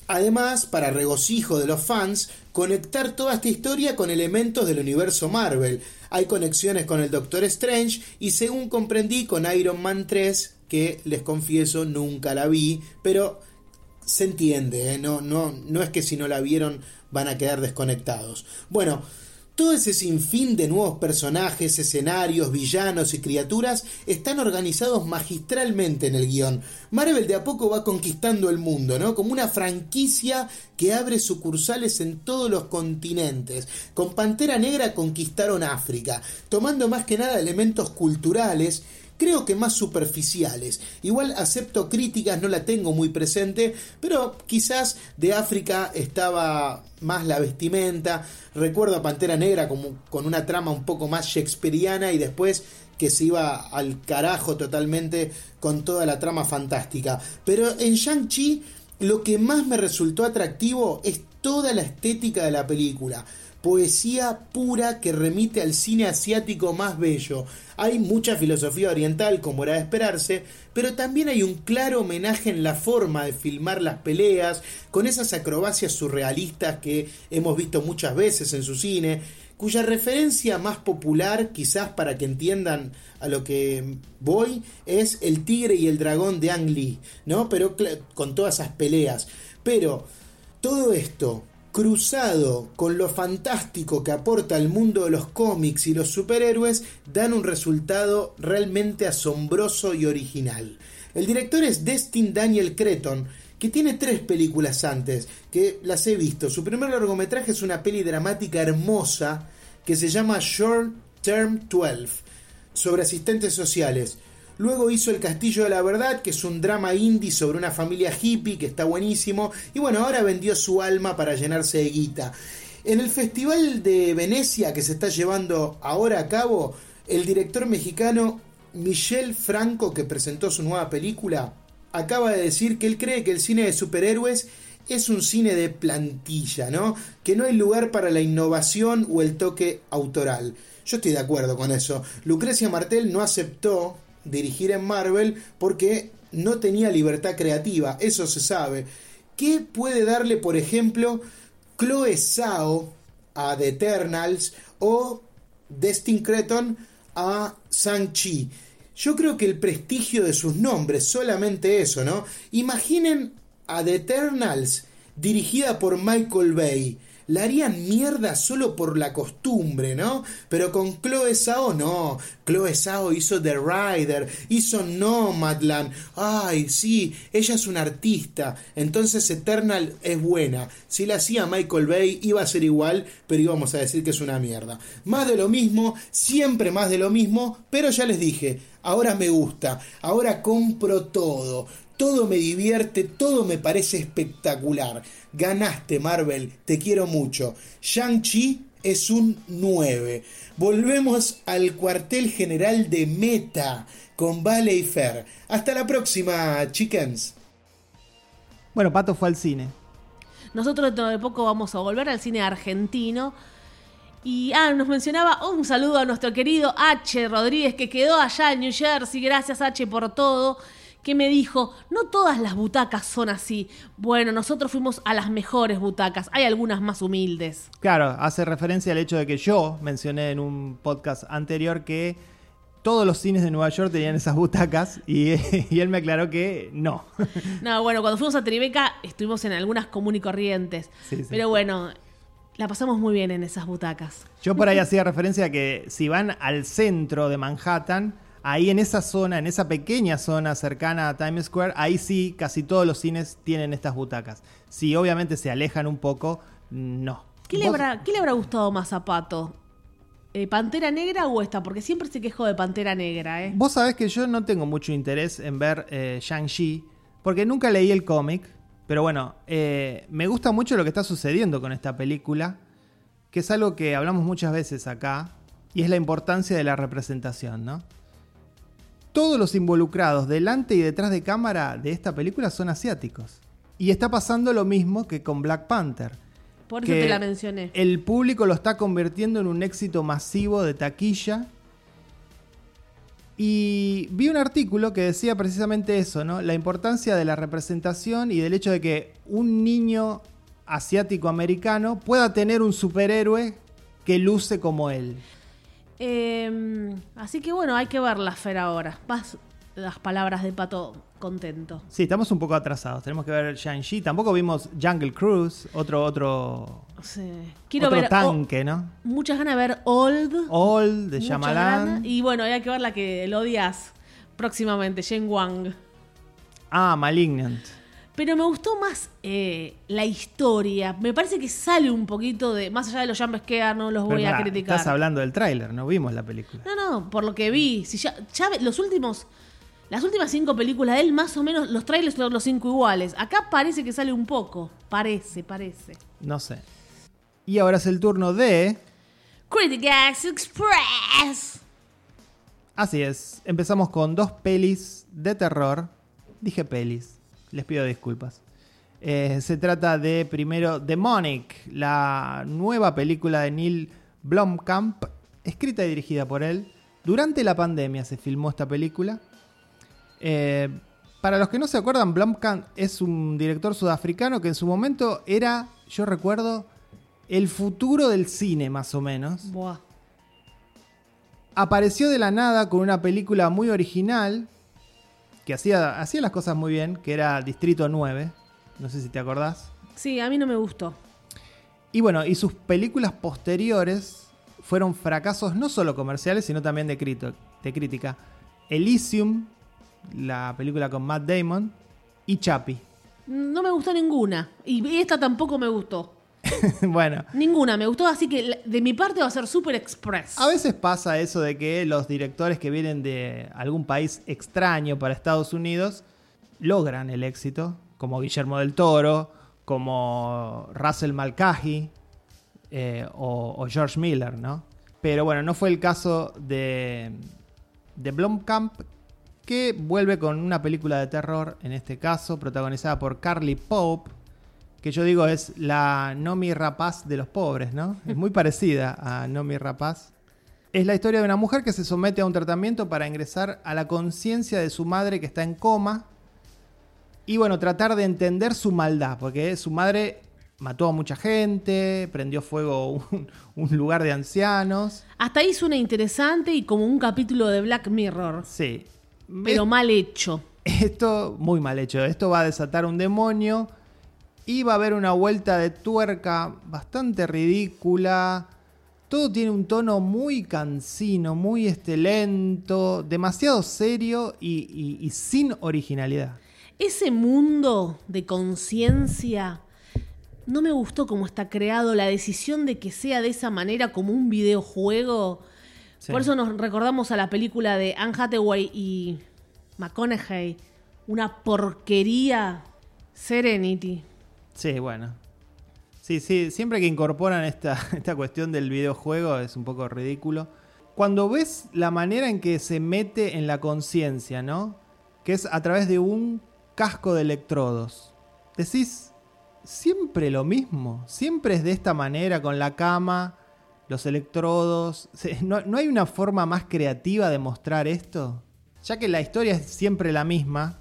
E: Además, para regocijo de los fans, conectar toda esta historia con elementos del universo Marvel. Hay conexiones con el Doctor Strange y, según comprendí, con Iron Man 3, que les confieso nunca la vi, pero se entiende, ¿eh? No es que si no la vieron van a quedar desconectados. Bueno, todo ese sinfín de nuevos personajes, escenarios, villanos y criaturas están organizados magistralmente en el guión. Marvel de a poco va conquistando el mundo, ¿no? Como una franquicia que abre sucursales en todos los continentes. Con Pantera Negra conquistaron África, tomando más que nada elementos culturales, creo que más superficiales. Igual acepto críticas, no la tengo muy presente, pero quizás de África estaba más la vestimenta. Recuerdo a Pantera Negra como con una trama un poco más shakespeariana y después que se iba al carajo totalmente con toda la trama fantástica. Pero en Shang-Chi lo que más me resultó atractivo es toda la estética de la película. Poesía pura que remite al cine asiático más bello. Hay mucha filosofía oriental, como era de esperarse, pero también hay un claro homenaje en la forma de filmar las peleas, con esas acrobacias surrealistas que hemos visto muchas veces en su cine, cuya referencia más popular, quizás para que entiendan a lo que voy, es El Tigre y el Dragón de Ang Lee, ¿no? Pero con todas esas peleas. Pero todo esto cruzado con lo fantástico que aporta el mundo de los cómics y los superhéroes, dan un resultado realmente asombroso y original. El director es Destin Daniel Cretton, que tiene 3 películas antes, que las he visto. Su primer largometraje es una peli dramática hermosa que se llama Short Term 12, sobre asistentes sociales. Luego hizo El Castillo de la Verdad, que es un drama indie sobre una familia hippie, que está buenísimo. Y bueno, ahora vendió su alma para llenarse de guita. En el Festival de Venecia, que se está llevando ahora a cabo, el director mexicano Michel Franco, que presentó su nueva película, acaba de decir que él cree que el cine de superhéroes es un cine de plantilla, ¿no? Que no hay lugar para la innovación o el toque autoral. Yo estoy de acuerdo con eso. Lucrecia Martel no aceptó dirigir en Marvel porque no tenía libertad creativa, eso se sabe. ¿Qué puede darle, por ejemplo, Chloe Zhao a The Eternals o Destin Cretton a Shang-Chi? Yo creo que el prestigio de sus nombres, solamente eso, ¿no? Imaginen a The Eternals dirigida por Michael Bay. La harían mierda solo por la costumbre, ¿no? Pero con Chloe Zhao no. Chloe Zhao hizo The Rider, hizo Nomadland. Ay, sí, ella es una artista. Entonces Eternal es buena. Si la hacía Michael Bay iba a ser igual, pero íbamos a decir que es una mierda. Más de lo mismo, siempre más de lo mismo, pero ya les dije, ahora me gusta, ahora compro todo. Todo me divierte, todo me parece espectacular. Ganaste, Marvel, te quiero mucho. Shang-Chi es un 9. Volvemos al cuartel general de Meta con Vale y Fer. Hasta la próxima, chickens.
C: Bueno, Pato fue al cine.
B: Nosotros dentro de poco vamos a volver al cine argentino. Y nos mencionaba un saludo a nuestro querido H. Rodríguez, que quedó allá en New Jersey. Gracias, H, por todo. Que me dijo, no todas las butacas son así. Bueno, nosotros fuimos a las mejores butacas. Hay algunas más humildes.
C: Claro, hace referencia al hecho de que yo mencioné en un podcast anterior que todos los cines de Nueva York tenían esas butacas y él me aclaró que no.
B: No, bueno, cuando fuimos a Tribeca estuvimos en algunas común y corrientes. Sí. Pero bueno, la pasamos muy bien en esas butacas.
C: Yo por ahí hacía referencia a que si van al centro de Manhattan, ahí en esa zona, en esa pequeña zona cercana a Times Square, ahí sí casi todos los cines tienen estas butacas. Si obviamente se alejan un poco, no.
B: ¿Qué le habrá gustado más a Pato? ¿Pantera Negra o esta? Porque siempre se quejó de Pantera Negra, ¿eh?
C: Vos sabés que yo no tengo mucho interés en ver Shang-Chi, porque nunca leí el cómic, pero bueno, me gusta mucho lo que está sucediendo con esta película, que es algo que hablamos muchas veces acá, y es la importancia de la representación, ¿no? Todos los involucrados delante y detrás de cámara de esta película son asiáticos. Y está pasando lo mismo que con Black Panther.
B: Por eso te la mencioné.
C: El público lo está convirtiendo en un éxito masivo de taquilla. Y vi un artículo que decía precisamente eso, ¿no? La importancia de la representación y del hecho de que un niño asiático-americano pueda tener un superhéroe que luce como él.
B: Así que bueno, hay que verla, Fer, ahora. Vas las palabras de Pato contento.
C: Sí, estamos un poco atrasados. Tenemos que ver Shang-Chi. Tampoco vimos Jungle Cruise, otro
B: Sí. Quiero ver
C: tanque, ¿no?
B: Muchas ganas de ver Old
C: de
B: muchas
C: Shyamalan.
B: ganas. Y bueno, hay que ver la que lo odias próximamente, Jane Wang.
C: Malignant.
B: Pero me gustó más la historia. Me parece que sale un poquito de... Más allá de los jumpscares, no los voy a criticar.
C: Estás hablando del tráiler, no vimos la película.
B: No, por lo que vi. Si ya las últimas 5 películas de él, más o menos, los trailers son los 5 iguales. Acá parece que sale un poco. Parece.
C: No sé. Y ahora es el turno de...
B: Critics Express.
C: Así es. Empezamos con 2 pelis de terror. Dije pelis. Les pido disculpas. Se trata de, primero, Demonic, la nueva película de Neil Blomkamp, escrita y dirigida por él. Durante la pandemia se filmó esta película. Para los que no se acuerdan, Blomkamp es un director sudafricano que en su momento era, yo recuerdo, el futuro del cine, más o menos.
B: Buah.
C: Apareció de la nada con una película muy original que hacía las cosas muy bien, que era Distrito 9. No sé si te acordás.
B: Sí, a mí no me gustó.
C: Y bueno, y sus películas posteriores fueron fracasos no solo comerciales, sino también de crítica. Elysium, la película con Matt Damon, y Chappie.
B: No me gustó ninguna. Y esta tampoco me gustó.
C: Bueno.
B: Ninguna me gustó, así que de mi parte va a ser Super Express.
C: A veces pasa eso de que los directores que vienen de algún país extraño para Estados Unidos logran el éxito, como Guillermo del Toro, como Russell Mulcahy o George Miller, ¿no? Pero bueno, no fue el caso de Blomkamp, que vuelve con una película de terror, en este caso protagonizada por Carly Pope, que yo digo es la Noomi Rapace de los pobres, ¿no? Es muy parecida a Noomi Rapace. Es la historia de una mujer que se somete a un tratamiento para ingresar a la conciencia de su madre que está en coma. Y bueno, tratar de entender su maldad, porque su madre mató a mucha gente, prendió fuego un lugar de ancianos.
B: Hasta ahí suena interesante y como un capítulo de Black Mirror.
C: Sí.
B: Pero mal hecho.
C: Esto, muy mal hecho. Esto va a desatar un demonio. Y va a haber una vuelta de tuerca bastante ridícula. Todo tiene un tono muy cansino, muy lento, demasiado serio y sin originalidad.
B: Ese mundo de conciencia no me gustó cómo está creado, la decisión de que sea de esa manera como un videojuego. Sí. Por eso nos recordamos a la película de Anne Hathaway y McConaughey. Una porquería. Serenity.
C: Sí, bueno. Sí, siempre que incorporan esta cuestión del videojuego es un poco ridículo. Cuando ves la manera en que se mete en la conciencia, ¿no? Que es a través de un casco de electrodos. Decís, siempre lo mismo. Siempre es de esta manera, con la cama, los electrodos. ¿No hay una forma más creativa de mostrar esto? Ya que la historia es siempre la misma,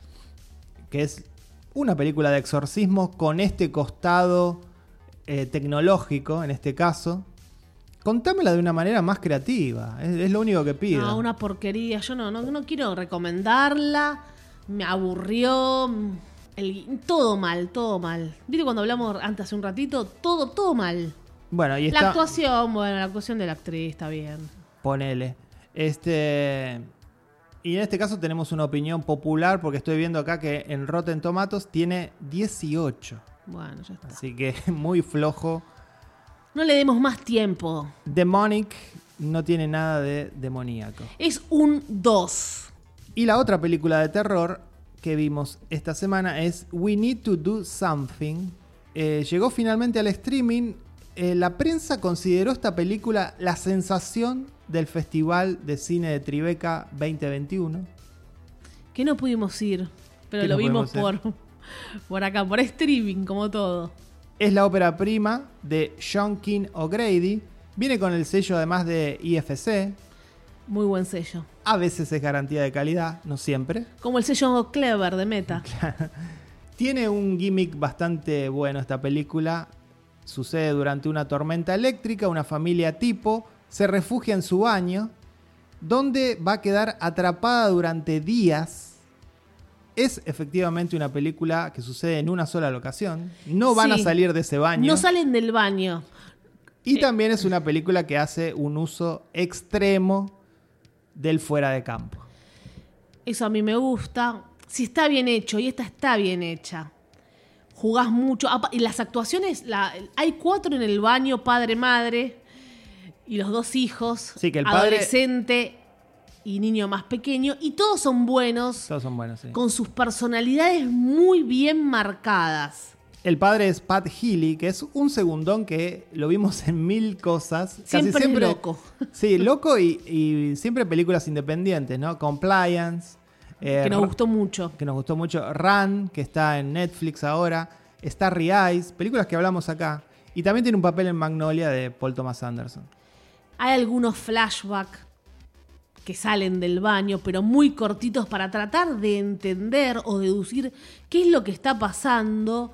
C: que es una película de exorcismo con este costado tecnológico, en este caso. Contámela de una manera más creativa. Es lo único que pido.
B: No, una porquería. Yo no quiero recomendarla. Me aburrió. Todo mal. ¿Viste cuando hablamos antes hace un ratito? Todo mal.
C: Bueno, y
B: la actuación de la actriz está bien.
C: Ponele. Y en este caso tenemos una opinión popular, porque estoy viendo acá que en Rotten Tomatoes tiene 18.
B: Bueno, ya está.
C: Así que muy flojo.
B: No le demos más tiempo.
C: Demonic no tiene nada de demoníaco.
B: Es un 2.
C: Y la otra película de terror que vimos esta semana es We Need to Do Something. Llegó finalmente al streaming. La prensa consideró esta película la sensación del Festival de Cine de Tribeca 2021.
B: Que no pudimos ir, pero lo vimos por acá, por streaming, como todo.
C: Es la ópera prima de Sean King O'Grady. Viene con el sello además de IFC.
B: Muy buen sello.
C: A veces es garantía de calidad, no siempre.
B: Como el sello Clever de Meta.
C: Tiene un gimmick bastante bueno esta película. Sucede durante una tormenta eléctrica, una familia tipo se refugia en su baño, donde va a quedar atrapada durante días. Es efectivamente una película que sucede en una sola locación. No van a salir de ese baño.
B: No salen del baño.
C: Y también es una película que hace un uso extremo del fuera de campo.
B: Eso a mí me gusta. Si está bien hecho, y esta está bien hecha. Jugás mucho. Y las actuaciones, hay 4 en el baño, padre, madre, y los 2 hijos.
C: Sí, que el padre,
B: adolescente y niño más pequeño. Y todos son buenos.
C: Todos son buenos, sí.
B: Con sus personalidades muy bien marcadas.
C: El padre es Pat Healy, que es un segundón que lo vimos en 1000 cosas.
B: Siempre es loco.
C: Sí, loco y siempre películas independientes, ¿no? Compliance.
B: Que nos gustó mucho.
C: Que nos gustó mucho. Run, que está en Netflix ahora. Starry Eyes, películas que hablamos acá. Y también tiene un papel en Magnolia de Paul Thomas Anderson.
B: Hay algunos flashbacks que salen del baño, pero muy cortitos para tratar de entender o deducir qué es lo que está pasando.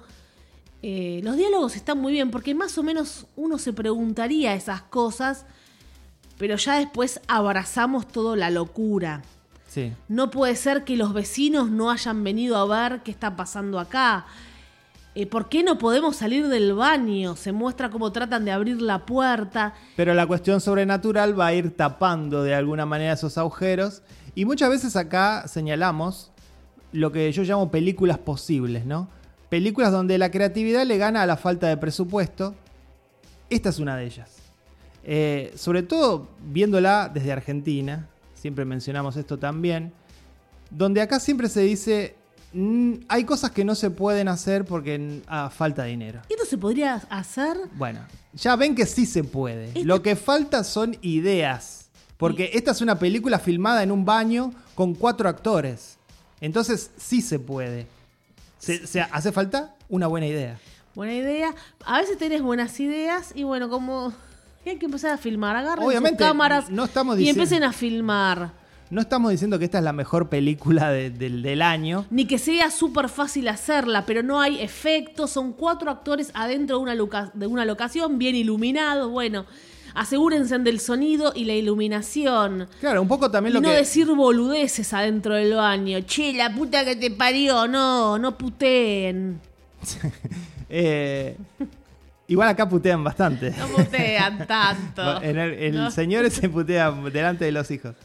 B: Los diálogos están muy bien, porque más o menos uno se preguntaría esas cosas, pero ya después abrazamos toda la locura.
C: Sí.
B: No puede ser que los vecinos no hayan venido a ver qué está pasando acá. ¿Por qué no podemos salir del baño? Se muestra cómo tratan de abrir la puerta.
C: Pero la cuestión sobrenatural va a ir tapando de alguna manera esos agujeros. Y muchas veces acá señalamos lo que yo llamo películas posibles, ¿no? Películas donde la creatividad le gana a la falta de presupuesto. Esta es una de ellas. Sobre todo viéndola desde Argentina, siempre mencionamos esto también, donde acá siempre se dice, hay cosas que no se pueden hacer porque falta dinero.
B: ¿Esto se podría hacer?
C: Bueno, ya ven que sí se puede. Lo que falta son ideas. Porque esta es una película filmada en un baño con 4 actores. Entonces sí se puede. Hace falta una buena idea.
B: Buena idea. A veces tenés buenas ideas y bueno, como hay que empezar a filmar. Agarren
C: Obviamente,
B: sus cámaras
C: no estamos
B: y empiecen a filmar.
C: No estamos diciendo que esta es la mejor película del año.
B: Ni que sea súper fácil hacerla, pero no hay efectos. Son 4 actores adentro de una locación, bien iluminados. Bueno, asegúrense del sonido y la iluminación.
C: Claro, un poco también
B: y
C: lo
B: no
C: que...
B: decir boludeces adentro del baño. Che, la puta que te parió. No puteen.
C: Igual acá putean bastante.
B: No putean tanto.
C: El señor se putea delante de los hijos.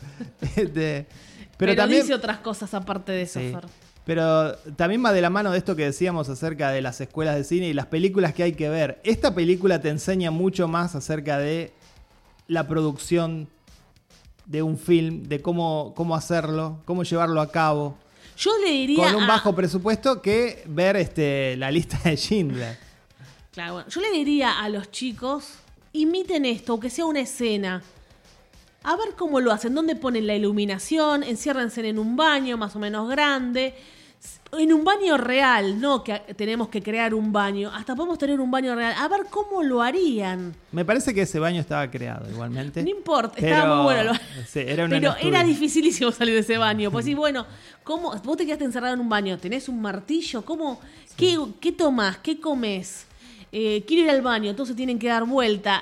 C: Pero también
B: dice otras cosas aparte de eso,
C: sí.
B: Fer.
C: Pero también va de la mano de esto que decíamos acerca de las escuelas de cine y las películas que hay que ver. Esta película te enseña mucho más acerca de la producción de un film, de cómo hacerlo, cómo llevarlo a cabo.
B: Yo le diría
C: con un bajo presupuesto que ver la lista de Schindler.
B: Claro, bueno, yo le diría a los chicos, imiten esto, aunque sea una escena. A ver cómo lo hacen, dónde ponen la iluminación, enciérrense en un baño más o menos grande. En un baño real, no que tenemos que crear un baño. Hasta podemos tener un baño real. A ver cómo lo harían.
C: Me parece que ese baño estaba creado igualmente.
B: No importa, estaba muy bueno.
C: Sí, pero
B: era dificilísimo salir de ese baño. Pues sí, bueno, ¿cómo? Vos te quedaste encerrado en un baño, ¿tenés un martillo? ¿Cómo? Sí. ¿Qué tomás? ¿Qué comés? Quiero ir al baño, entonces tienen que dar vuelta.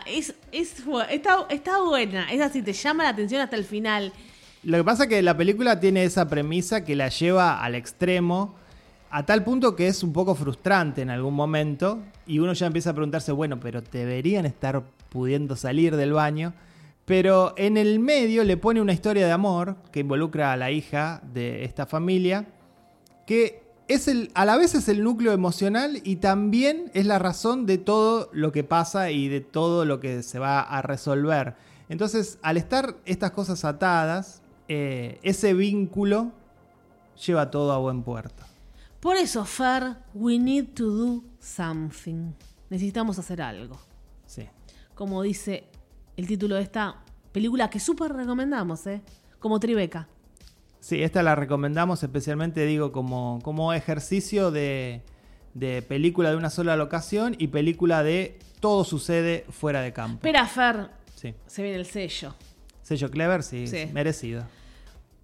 B: Está buena. Es así, te llama la atención hasta el final.
C: Lo que pasa es que la película tiene esa premisa que la lleva al extremo, a tal punto que es un poco frustrante en algún momento, y uno ya empieza a preguntarse, bueno, pero deberían estar pudiendo salir del baño. Pero en el medio le pone una historia de amor que involucra a la hija de esta familia, que a la vez es el núcleo emocional y también es la razón de todo lo que pasa y de todo lo que se va a resolver. Entonces, al estar estas cosas atadas, ese vínculo lleva todo a buen puerto.
B: Por eso, Fer, we need to do something. Necesitamos hacer algo.
C: Sí.
B: Como dice el título de esta película que súper recomendamos, como Tribeca.
C: Sí, esta la recomendamos especialmente, digo, como ejercicio de película de una sola locación y película de todo sucede fuera de campo.
B: Espera, Fer,
C: sí.
B: Se viene el sello.
C: Sello Clever, sí. Merecido.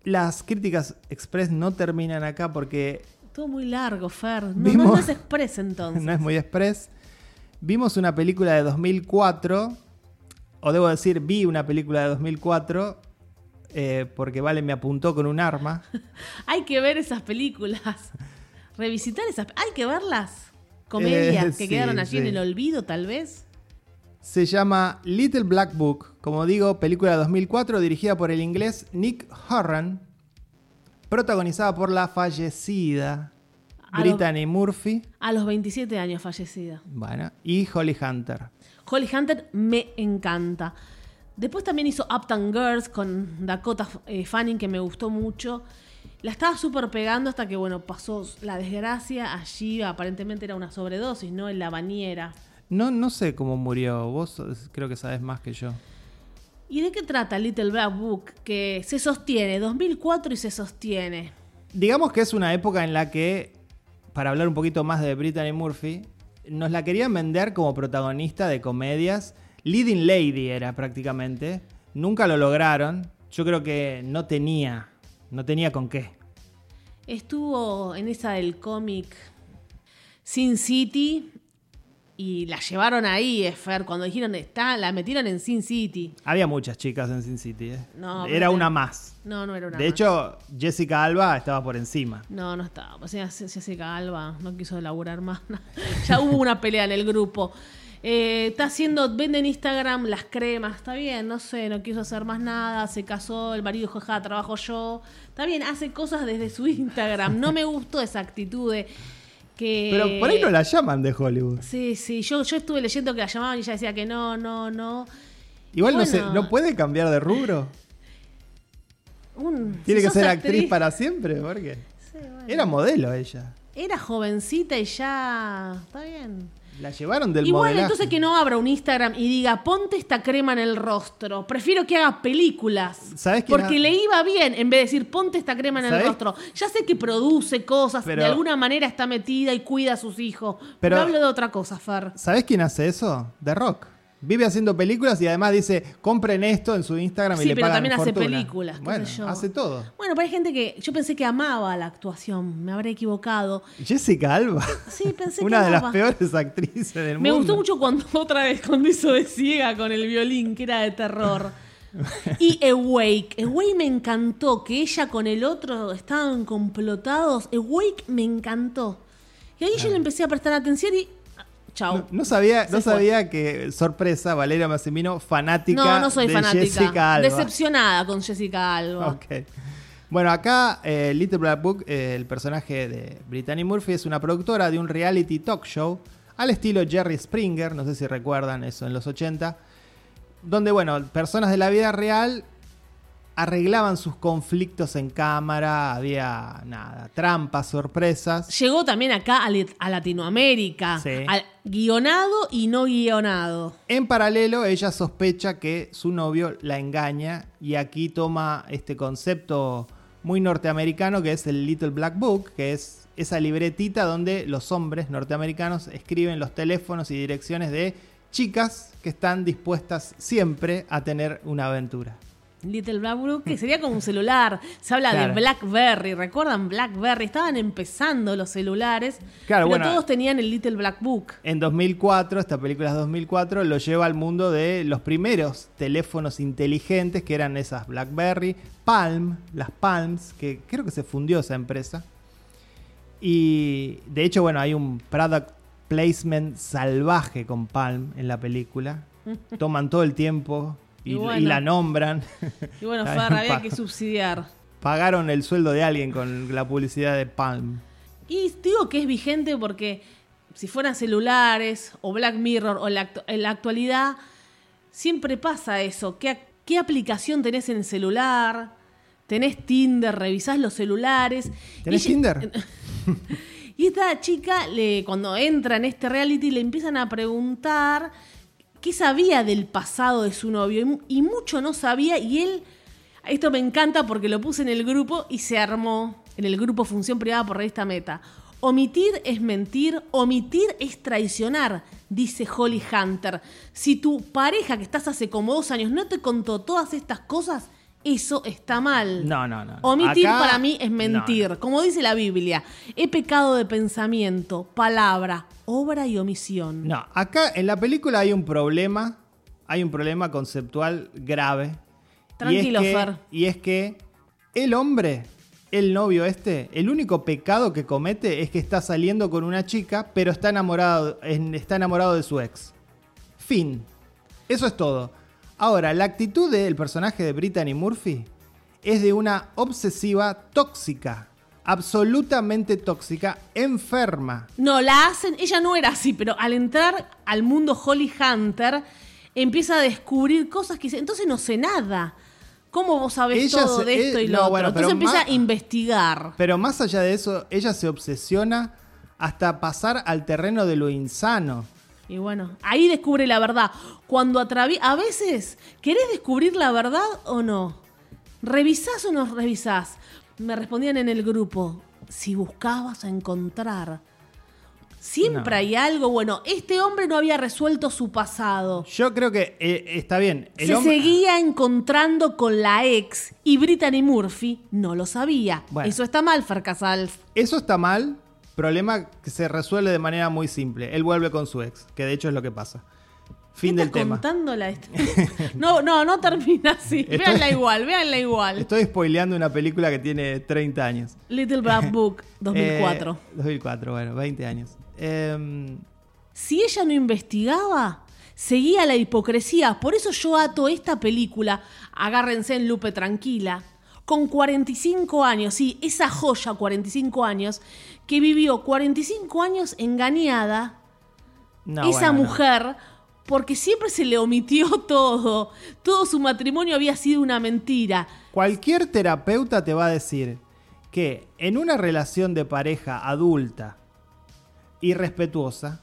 C: Las críticas express no terminan acá porque...
B: Todo muy largo, Fer. No es express entonces.
C: No es muy express. Vimos una película de 2004, o debo decir, vi una película de 2004, porque Vale me apuntó con un arma.
B: Hay que ver esas películas. Revisitar esas... Hay que verlas. Comedias que
C: sí,
B: quedaron allí en
C: sí.
B: el olvido, tal vez.
C: Se llama Little Black Book, como digo, película de 2004 dirigida por el inglés Nick Horran, protagonizada por la fallecida Brittany Murphy.
B: A los 27 años fallecida.
C: Bueno, y Holly Hunter.
B: Holly Hunter me encanta. Después también hizo Uptown Girls con Dakota Fanning, que me gustó mucho. La estaba súper pegando hasta que, bueno, pasó la desgracia. Allí aparentemente era una sobredosis, ¿no? En la bañera.
C: No sé cómo murió. Vos creo que sabés más que yo.
B: ¿Y de qué trata Little Black Book? Que se sostiene, 2004 y se sostiene.
C: Digamos que es una época en la que, para hablar un poquito más de Brittany Murphy, nos la querían vender como protagonista de comedias. Leading Lady era prácticamente. Nunca lo lograron. Yo creo que no tenía con qué.
B: Estuvo en esa del cómic Sin City y la llevaron ahí, Fer. Cuando dijeron la metieron en Sin City.
C: Había muchas chicas en Sin City.
B: No,
C: era una más.
B: No era una
C: De
B: más.
C: hecho, Jessica Alba estaba por encima.
B: No estaba. O sea, Jessica Alba no quiso laburar más. Ya hubo una pelea en el grupo. Vende en Instagram las cremas, está bien, no sé, no quiso hacer más nada, se casó, el marido dijo, trabajo yo. Está bien, hace cosas desde su Instagram. No me gustó esa actitud de que...
C: Pero por ahí no la llaman de Hollywood.
B: Sí, yo estuve leyendo que la llamaban y ella decía que no.
C: Igual
B: Bueno,
C: no puede cambiar de rubro. Tiene que ser actriz para siempre, porque
B: Sí, bueno.
C: era modelo ella.
B: Era jovencita y ya... Está bien.
C: La llevaron del
B: Igual
C: modelaje.
B: entonces que no abra un Instagram y diga, ponte esta crema en el rostro. Prefiero que haga películas.
C: ¿Sabés quién
B: porque le iba bien en vez de decir, ponte esta crema en el
C: ¿Sabés?
B: rostro. Ya sé que produce cosas,
C: Pero-
B: de alguna manera está metida y cuida a sus hijos.
C: Pero-
B: Pero hablo de otra cosa, Fer.
C: ¿Sabés quién hace eso? The Rock. Vive haciendo películas y además dice, compren esto en su Instagram y
B: Sí,
C: le
B: pero
C: pagan
B: también hace
C: fortuna.
B: películas, qué
C: Bueno,
B: sé yo.
C: hace todo.
B: Bueno, pero hay gente que yo pensé que amaba la actuación. Me habré equivocado.
C: Jessica Alba.
B: Sí, pensé que
C: Una de las
B: amaba.
C: peores actrices del
B: Me
C: mundo.
B: gustó mucho cuando hizo de ciega con el violín, que era de terror. Y Awake me encantó, que ella con el otro estaban complotados. Awake me encantó. Y ahí yo le empecé a prestar atención y... Chau.
C: No sabía
B: Se fue.
C: que, sorpresa, Valeria Massimino, fanática
B: No soy
C: de
B: fanática.
C: Jessica Alba.
B: Decepcionada con Jessica Alba.
C: Ok. Bueno, acá Little Black Book, el personaje de Brittany Murphy, es una productora de un reality talk show al estilo Jerry Springer, no sé si recuerdan eso en los 80, donde, bueno, personas de la vida real arreglaban sus conflictos en cámara, había trampas, sorpresas.
B: Llegó también acá a Latinoamérica.
C: Sí.
B: Al guionado y no guionado.
C: En paralelo, ella sospecha que su novio la engaña y aquí toma este concepto muy norteamericano que es el Little Black Book, que es esa libretita donde los hombres norteamericanos escriben los teléfonos y direcciones de chicas que están dispuestas siempre a tener una aventura.
B: Little Black Book, que sería como un celular. Se habla
C: Claro.
B: de BlackBerry. ¿Recuerdan BlackBerry? Estaban empezando los celulares,
C: Claro,
B: pero
C: bueno,
B: todos tenían el Little Black Book.
C: En 2004, esta película es 2004, lo lleva al mundo de los primeros teléfonos inteligentes que eran esas BlackBerry, Palm, las Palms, que creo que se fundió esa empresa. Y de hecho, bueno, hay un product placement salvaje con Palm en la película. Toman todo el tiempo y
B: bueno.
C: la nombran.
B: Y bueno,
C: Ay,
B: Fer, había
C: pa-
B: que subsidiar.
C: Pagaron el sueldo de alguien con la publicidad de Palm.
B: Y digo que es vigente porque si fueran celulares o Black Mirror o en la actualidad, siempre pasa eso. ¿Qué aplicación tenés en el celular? ¿Tenés Tinder? ¿Revisás los celulares?
C: ¿Tenés Tinder?
B: Y esta chica, cuando entra en este reality, le empiezan a preguntar qué sabía del pasado de su novio. Y mucho no sabía. Y él, esto me encanta porque lo puse en el grupo y se armó en el grupo Función Privada por Revista Meta. Omitir es mentir, omitir es traicionar, dice Holly Hunter. Si tu pareja que estás hace como 2 años no te contó todas estas cosas, Eso está mal.
C: No.
B: Omitir
C: Acá,
B: para mí es mentir.
C: no.
B: Como dice la Biblia, he pecado de pensamiento, palabra, obra y omisión.
C: No, acá en la película hay un problema conceptual grave.
B: Tranquilo, Fer.
C: Y es que el hombre, el novio el único pecado que comete es que está saliendo con una chica, pero está enamorado de su ex. Fin. Eso es todo. Ahora, la actitud del personaje de Brittany Murphy es de una obsesiva tóxica. Absolutamente tóxica, enferma.
B: No, la hacen, ella no era así, pero al entrar al mundo Holly Hunter, empieza a descubrir cosas que dice, entonces no sé nada. ¿Cómo vos sabés todo de esto y lo otro?
C: Bueno,
B: entonces empieza a investigar.
C: Pero más allá de eso, ella se obsesiona hasta pasar al terreno de lo insano.
B: Y bueno, ahí descubre la verdad. Cuando a veces, ¿querés descubrir la verdad o no? ¿Revisás o no revisás? Me respondían en el grupo, si buscabas a encontrar. Siempre hay algo. Bueno, este hombre no había resuelto su pasado.
C: Yo creo que está bien.
B: Seguía encontrando con la ex y Brittany Murphy no lo sabía.
C: Bueno.
B: Eso está mal, Fer Casals.
C: Eso está mal. Problema que se resuelve de manera muy simple. Él vuelve con su ex, que de hecho es lo que pasa. Fin del tema.
B: Contándola no termina así. Véanla igual.
C: Estoy spoileando una película que tiene 30 años.
B: Little Black Book, 2004.
C: 2004, bueno, 20 años.
B: Si ella no investigaba, seguía la hipocresía. Por eso yo ato esta película, agárrense en Lupe tranquila, con 45 años, sí, esa joya, 45 años, que vivió 45 años engañada, mujer, porque siempre se le omitió todo su matrimonio había sido una mentira.
C: Cualquier terapeuta te va a decir que en una relación de pareja adulta y respetuosa,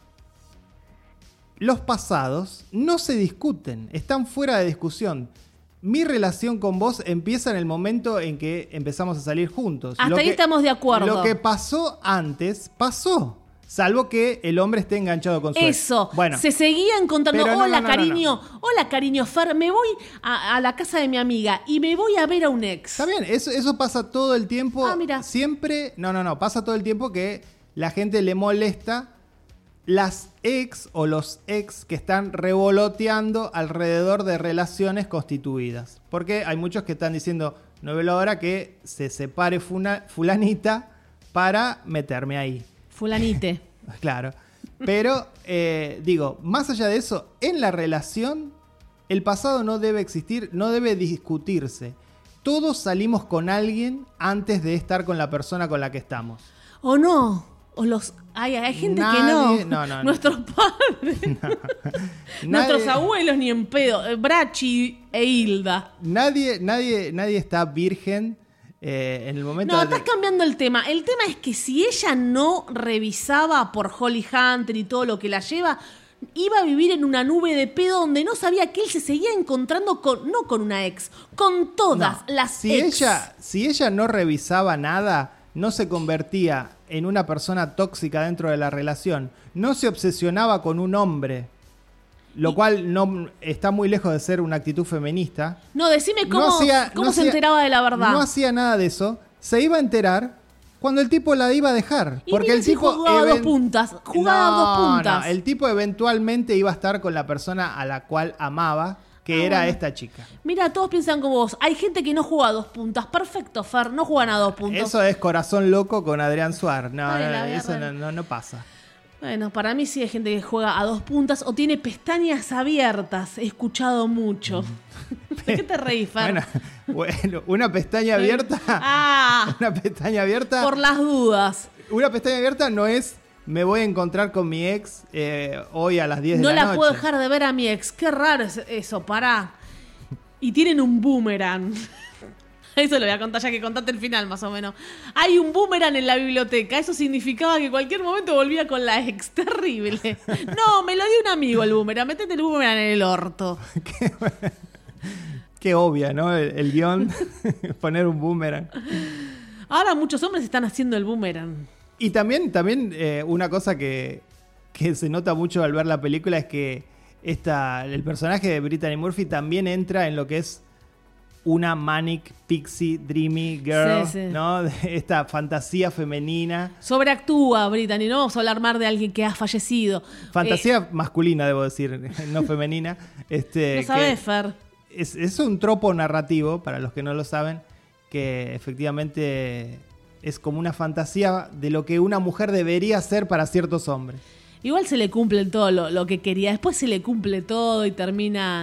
C: los pasados no se discuten, están fuera de discusión. Mi relación con vos empieza en el momento en que empezamos a salir juntos.
B: Hasta ahí estamos de acuerdo.
C: Lo que pasó antes, pasó. Salvo que el hombre esté enganchado con su ex.
B: Eso.
C: Bueno,
B: se seguía encontrando. Hola,
C: cariño.
B: Hola, cariño, Fer. Me voy a la casa de mi amiga y me voy a ver a un ex.
C: Está bien, eso pasa todo el tiempo.
B: Mira.
C: Siempre. No. Pasa todo el tiempo que la gente le molesta las ex o los ex que están revoloteando alrededor de relaciones constituidas. Porque hay muchos que están diciendo, no veo la hora que se separe fulanita para meterme ahí.
B: Fulanite.
C: Claro. Pero, digo, más allá de eso, en la relación, el pasado no debe existir, no debe discutirse. Todos salimos con alguien antes de estar con la persona con la que estamos.
B: ¿O no? Hay gente que no.
C: No.
B: Nuestros padres. Nuestros abuelos ni en pedo. Brachi e Hilda.
C: Nadie está virgen en el momento.
B: No, estás cambiando el tema. El tema es que si ella no revisaba por Holly Hunter y todo lo que la lleva, iba a vivir en una nube de pedo donde no sabía que él se seguía encontrando no con una ex, con todas las ex.
C: Si ella no revisaba nada, no se convertía en una persona tóxica dentro de la relación, no se obsesionaba con un hombre, lo cual no está muy lejos de ser una actitud feminista.
B: No, decime cómo se enteraba de la verdad.
C: No hacía nada de eso, se iba a enterar cuando el tipo la iba a dejar.
B: Y
C: porque el tipo
B: jugaba dos puntas.
C: No, el tipo eventualmente iba a estar con la persona a la cual amaba, que era esta chica.
B: Mira, todos piensan como vos. Hay gente que no juega a 2 puntas. Perfecto, Fer, no juegan a 2 puntos.
C: Eso es Corazón Loco con Adrián Suárez. Eso no pasa.
B: Bueno, para mí sí hay gente que juega a 2 puntas o tiene pestañas abiertas. He escuchado mucho. ¿De qué te reís, Fer?
C: Bueno, una pestaña abierta. Una pestaña abierta.
B: Por las dudas.
C: Una pestaña abierta no es me voy a encontrar con mi ex hoy a las 10 de la noche.
B: No la puedo dejar de ver a mi ex. Qué raro es eso, pará. Y tienen un boomerang. Eso lo voy a contar ya que contaste el final, más o menos. Hay un boomerang en la biblioteca. Eso significaba que en cualquier momento volvía con la ex. Terrible. No, me lo dio un amigo el boomerang. Métete el boomerang en el orto.
C: Qué obvia, ¿no? El guión. Poner un boomerang.
B: Ahora muchos hombres están haciendo el boomerang.
C: Y también una cosa que se nota mucho al ver la película es que el personaje de Brittany Murphy también entra en lo que es una manic pixie dreamy girl,
B: Sí, sí.
C: ¿no? De esta fantasía femenina.
B: Sobreactúa Brittany, no vamos a hablar más de alguien que ha fallecido.
C: Fantasía masculina, debo decir, no femenina.
B: Lo sabés, Fer.
C: Es un tropo narrativo, para los que no lo saben, que efectivamente es como una fantasía de lo que una mujer debería ser para ciertos hombres.
B: Igual se le cumple todo lo que quería. Después se le cumple todo y termina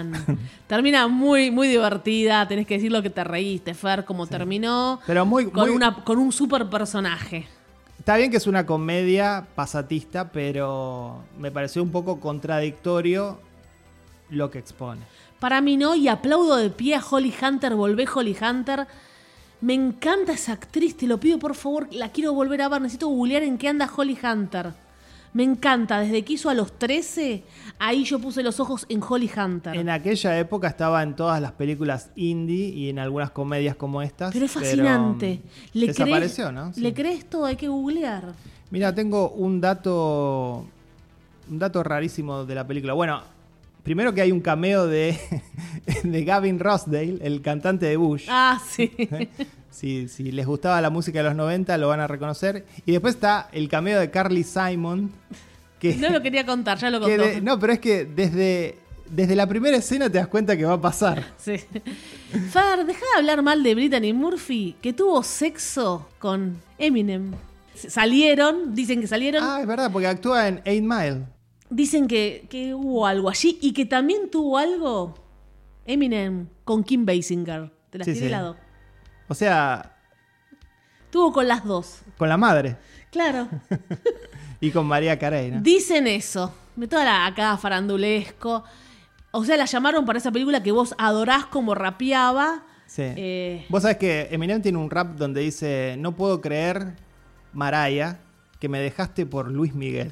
B: muy, muy divertida. Tenés que decir lo que te reíste, Fer, como terminó.
C: Pero
B: con un super personaje.
C: Está bien que es una comedia pasatista, pero me pareció un poco contradictorio lo que expone.
B: Para mí no, y aplaudo de pie a Holly Hunter. Volvé Holly Hunter. Me encanta esa actriz, te lo pido por favor. La quiero volver a ver. Necesito googlear en qué anda Holly Hunter. Me encanta, desde que hizo A los 13, ahí yo puse los ojos en Holly Hunter.
C: En aquella época estaba en todas las películas indie y en algunas comedias como estas.
B: Pero es fascinante.
C: Desapareció, ¿no? Sí.
B: ¿Le crees todo? Hay que googlear.
C: Mira, tengo un dato rarísimo de la película. Bueno, primero que hay un cameo de Gavin Rossdale, el cantante de Bush.
B: Ah, sí.
C: Si les gustaba la música de los 90 lo van a reconocer. Y después está el cameo de Carly Simon. Que,
B: no lo quería contar, ya lo contó.
C: No, pero es que desde la primera escena te das cuenta que va a pasar.
B: Sí. Fer, dejá de hablar mal de Brittany Murphy, que tuvo sexo con Eminem. Dicen que salieron.
C: Ah, es verdad, porque actúa en 8 Mile.
B: Dicen que hubo algo allí y que también tuvo algo Eminem con Kim Basinger. Te las tiré de lado.
C: O sea...
B: Tuvo con las dos.
C: Con la madre.
B: Claro.
C: Y con María Carey, ¿no?
B: Dicen eso. De toda la acá farandulesco. O sea, la llamaron para esa película que vos adorás como rapeaba.
C: Sí. Vos sabés que Eminem tiene un rap donde dice: no puedo creer, Mariah, que me dejaste por Luis Miguel.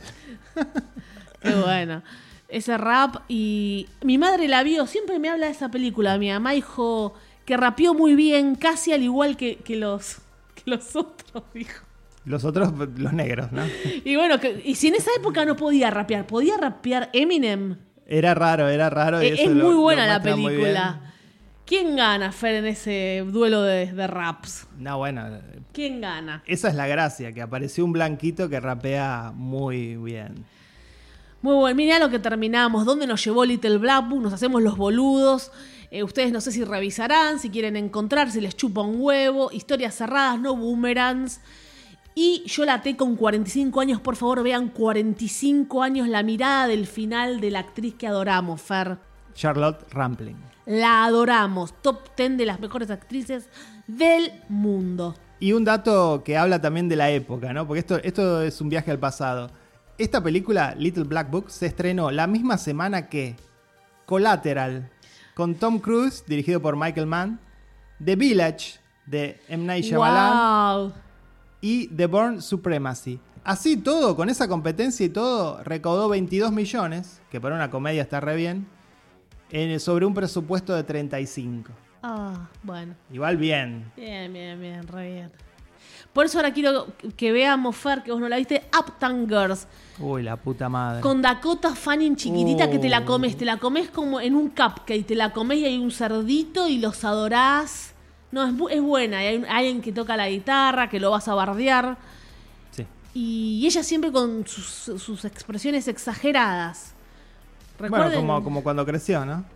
B: Qué bueno. Ese rap. Y mi madre la vio. Siempre me habla de esa película. Mi mamá dijo... que rapeó muy bien, casi al igual que los otros, dijo.
C: Los otros, los negros, ¿no?
B: Y bueno, y si en esa época no podía rapear Eminem.
C: Era raro.
B: Es muy buena la película. ¿Quién gana, Fer, en ese duelo de raps?
C: No, bueno.
B: ¿Quién gana?
C: Esa es la gracia, que apareció un blanquito que rapea muy bien.
B: Muy bueno. Mirá lo que terminamos. ¿Dónde nos llevó Little Black Book? Nos hacemos los boludos. Ustedes no sé si revisarán, si quieren encontrar, si les chupa un huevo. Historias cerradas, no boomerangs. Y yo la até con 45 años. Por favor, vean 45 años la mirada del final de la actriz que adoramos, Fer.
C: Charlotte Rampling.
B: La adoramos. Top 10 de las mejores actrices del mundo.
C: Y un dato que habla también de la época, ¿no? Porque esto es un viaje al pasado. Esta película, Little Black Book, se estrenó la misma semana que Collateral, con Tom Cruise, dirigido por Michael Mann, The Village, de M. Night Shyamalan,
B: wow,
C: y The Bourne Supremacy. Así todo, con esa competencia y todo, recaudó 22 millones, que para una comedia está re bien, sobre un presupuesto de 35.
B: Ah, bueno.
C: Igual bien.
B: Bien, re bien. Por eso ahora quiero que veamos, Fer, que vos no la viste, Uptown Girls.
C: Uy, la puta madre.
B: Con Dakota Fanning chiquitita que te la comes como en un cupcake, te la comes y hay un cerdito y los adorás. No, es buena, hay alguien que toca la guitarra, que lo vas a bardear.
C: Sí.
B: Y ella siempre con sus expresiones exageradas. ¿Recuerden?
C: Bueno, como cuando creció, ¿no?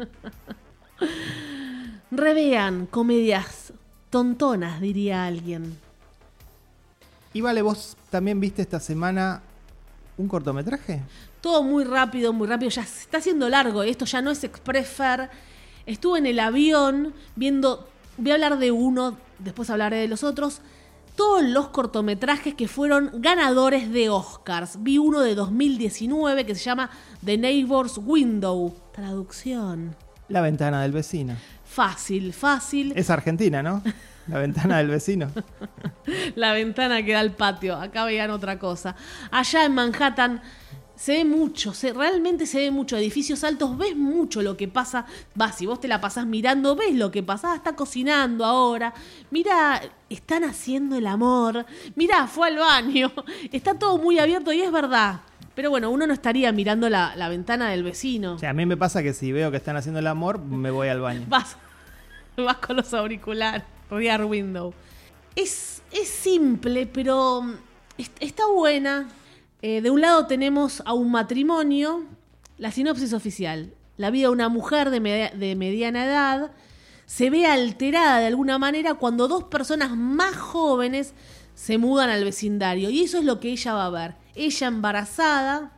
B: Revean comedias tontonas, diría alguien.
C: Y vale, vos también viste esta semana un cortometraje.
B: Todo muy rápido, ya se está haciendo largo. Esto ya no es Express Fair. Estuve en el avión viendo, voy a hablar de uno, después hablaré de los otros. Todos los cortometrajes que fueron ganadores de Oscars. Vi uno de 2019 que se llama The Neighbor's Window. Traducción.
C: La ventana del vecino.
B: Fácil.
C: Es Argentina, ¿no? La ventana del vecino.
B: La ventana que da al patio. Acá veían otra cosa. Allá en Manhattan se ve mucho, realmente se ve mucho. Edificios altos, ves mucho lo que pasa. Si vos te la pasás mirando, ves lo que pasa. Está cocinando ahora. Mira, están haciendo el amor. Mira, fue al baño. Está todo muy abierto y es verdad. Pero bueno, uno no estaría mirando la ventana del vecino.
C: O sea, a mí me pasa que si veo que están haciendo el amor, me voy al baño.
B: Vas con los auriculares. Rear Window. Es simple, pero está buena. De un lado tenemos a un matrimonio. La sinopsis oficial. La vida de una mujer de mediana edad se ve alterada de alguna manera cuando dos personas más jóvenes se mudan al vecindario. Y eso es lo que ella va a ver. Ella embarazada,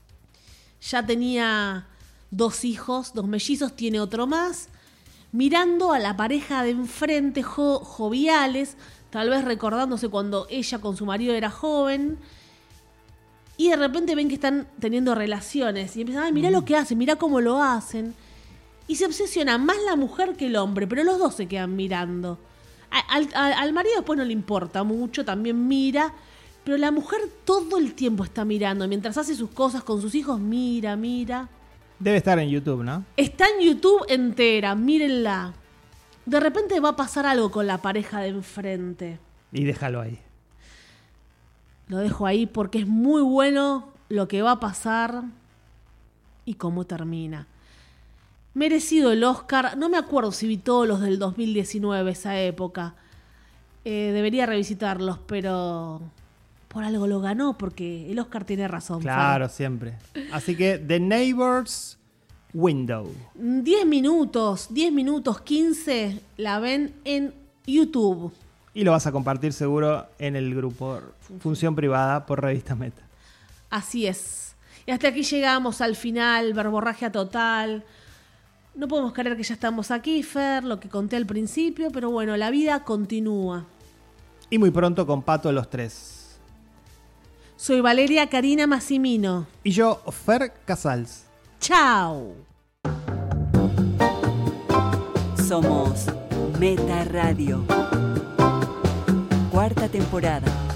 B: ya tenía 2 hijos, 2 mellizos, tiene otro más, mirando a la pareja de enfrente, joviales, tal vez recordándose cuando ella con su marido era joven, y de repente ven que están teniendo relaciones, y empiezan, ay, mirá lo que hacen, mirá cómo lo hacen, y se obsesiona más la mujer que el hombre, pero los dos se quedan mirando. Al marido después no le importa mucho, también mira, pero la mujer todo el tiempo está mirando, mientras hace sus cosas con sus hijos, mira.
C: Debe estar en YouTube, ¿no?
B: Está en YouTube entera, mírenla. De repente va a pasar algo con la pareja de enfrente.
C: Y déjalo ahí.
B: Lo dejo ahí porque es muy bueno lo que va a pasar y cómo termina. Merecido el Oscar. No me acuerdo si vi todos los del 2019, esa época. Debería revisitarlos, pero por algo lo ganó, porque el Oscar tiene razón.
C: Claro, siempre. Así que The Neighbor's Window.
B: 10 minutos, 15, la ven en YouTube.
C: Y lo vas a compartir seguro en el grupo Función Privada por Revista Meta.
B: Así es. Y hasta aquí llegamos al final, verborragia total. No podemos creer que ya estamos aquí, Fer, lo que conté al principio, pero bueno, la vida continúa.
C: Y muy pronto con Pato los 3.
B: Soy Valeria Karina Massimino.
C: Y yo, Fer Casals.
B: ¡Chao!
A: Somos Meta Radio. 4ª temporada.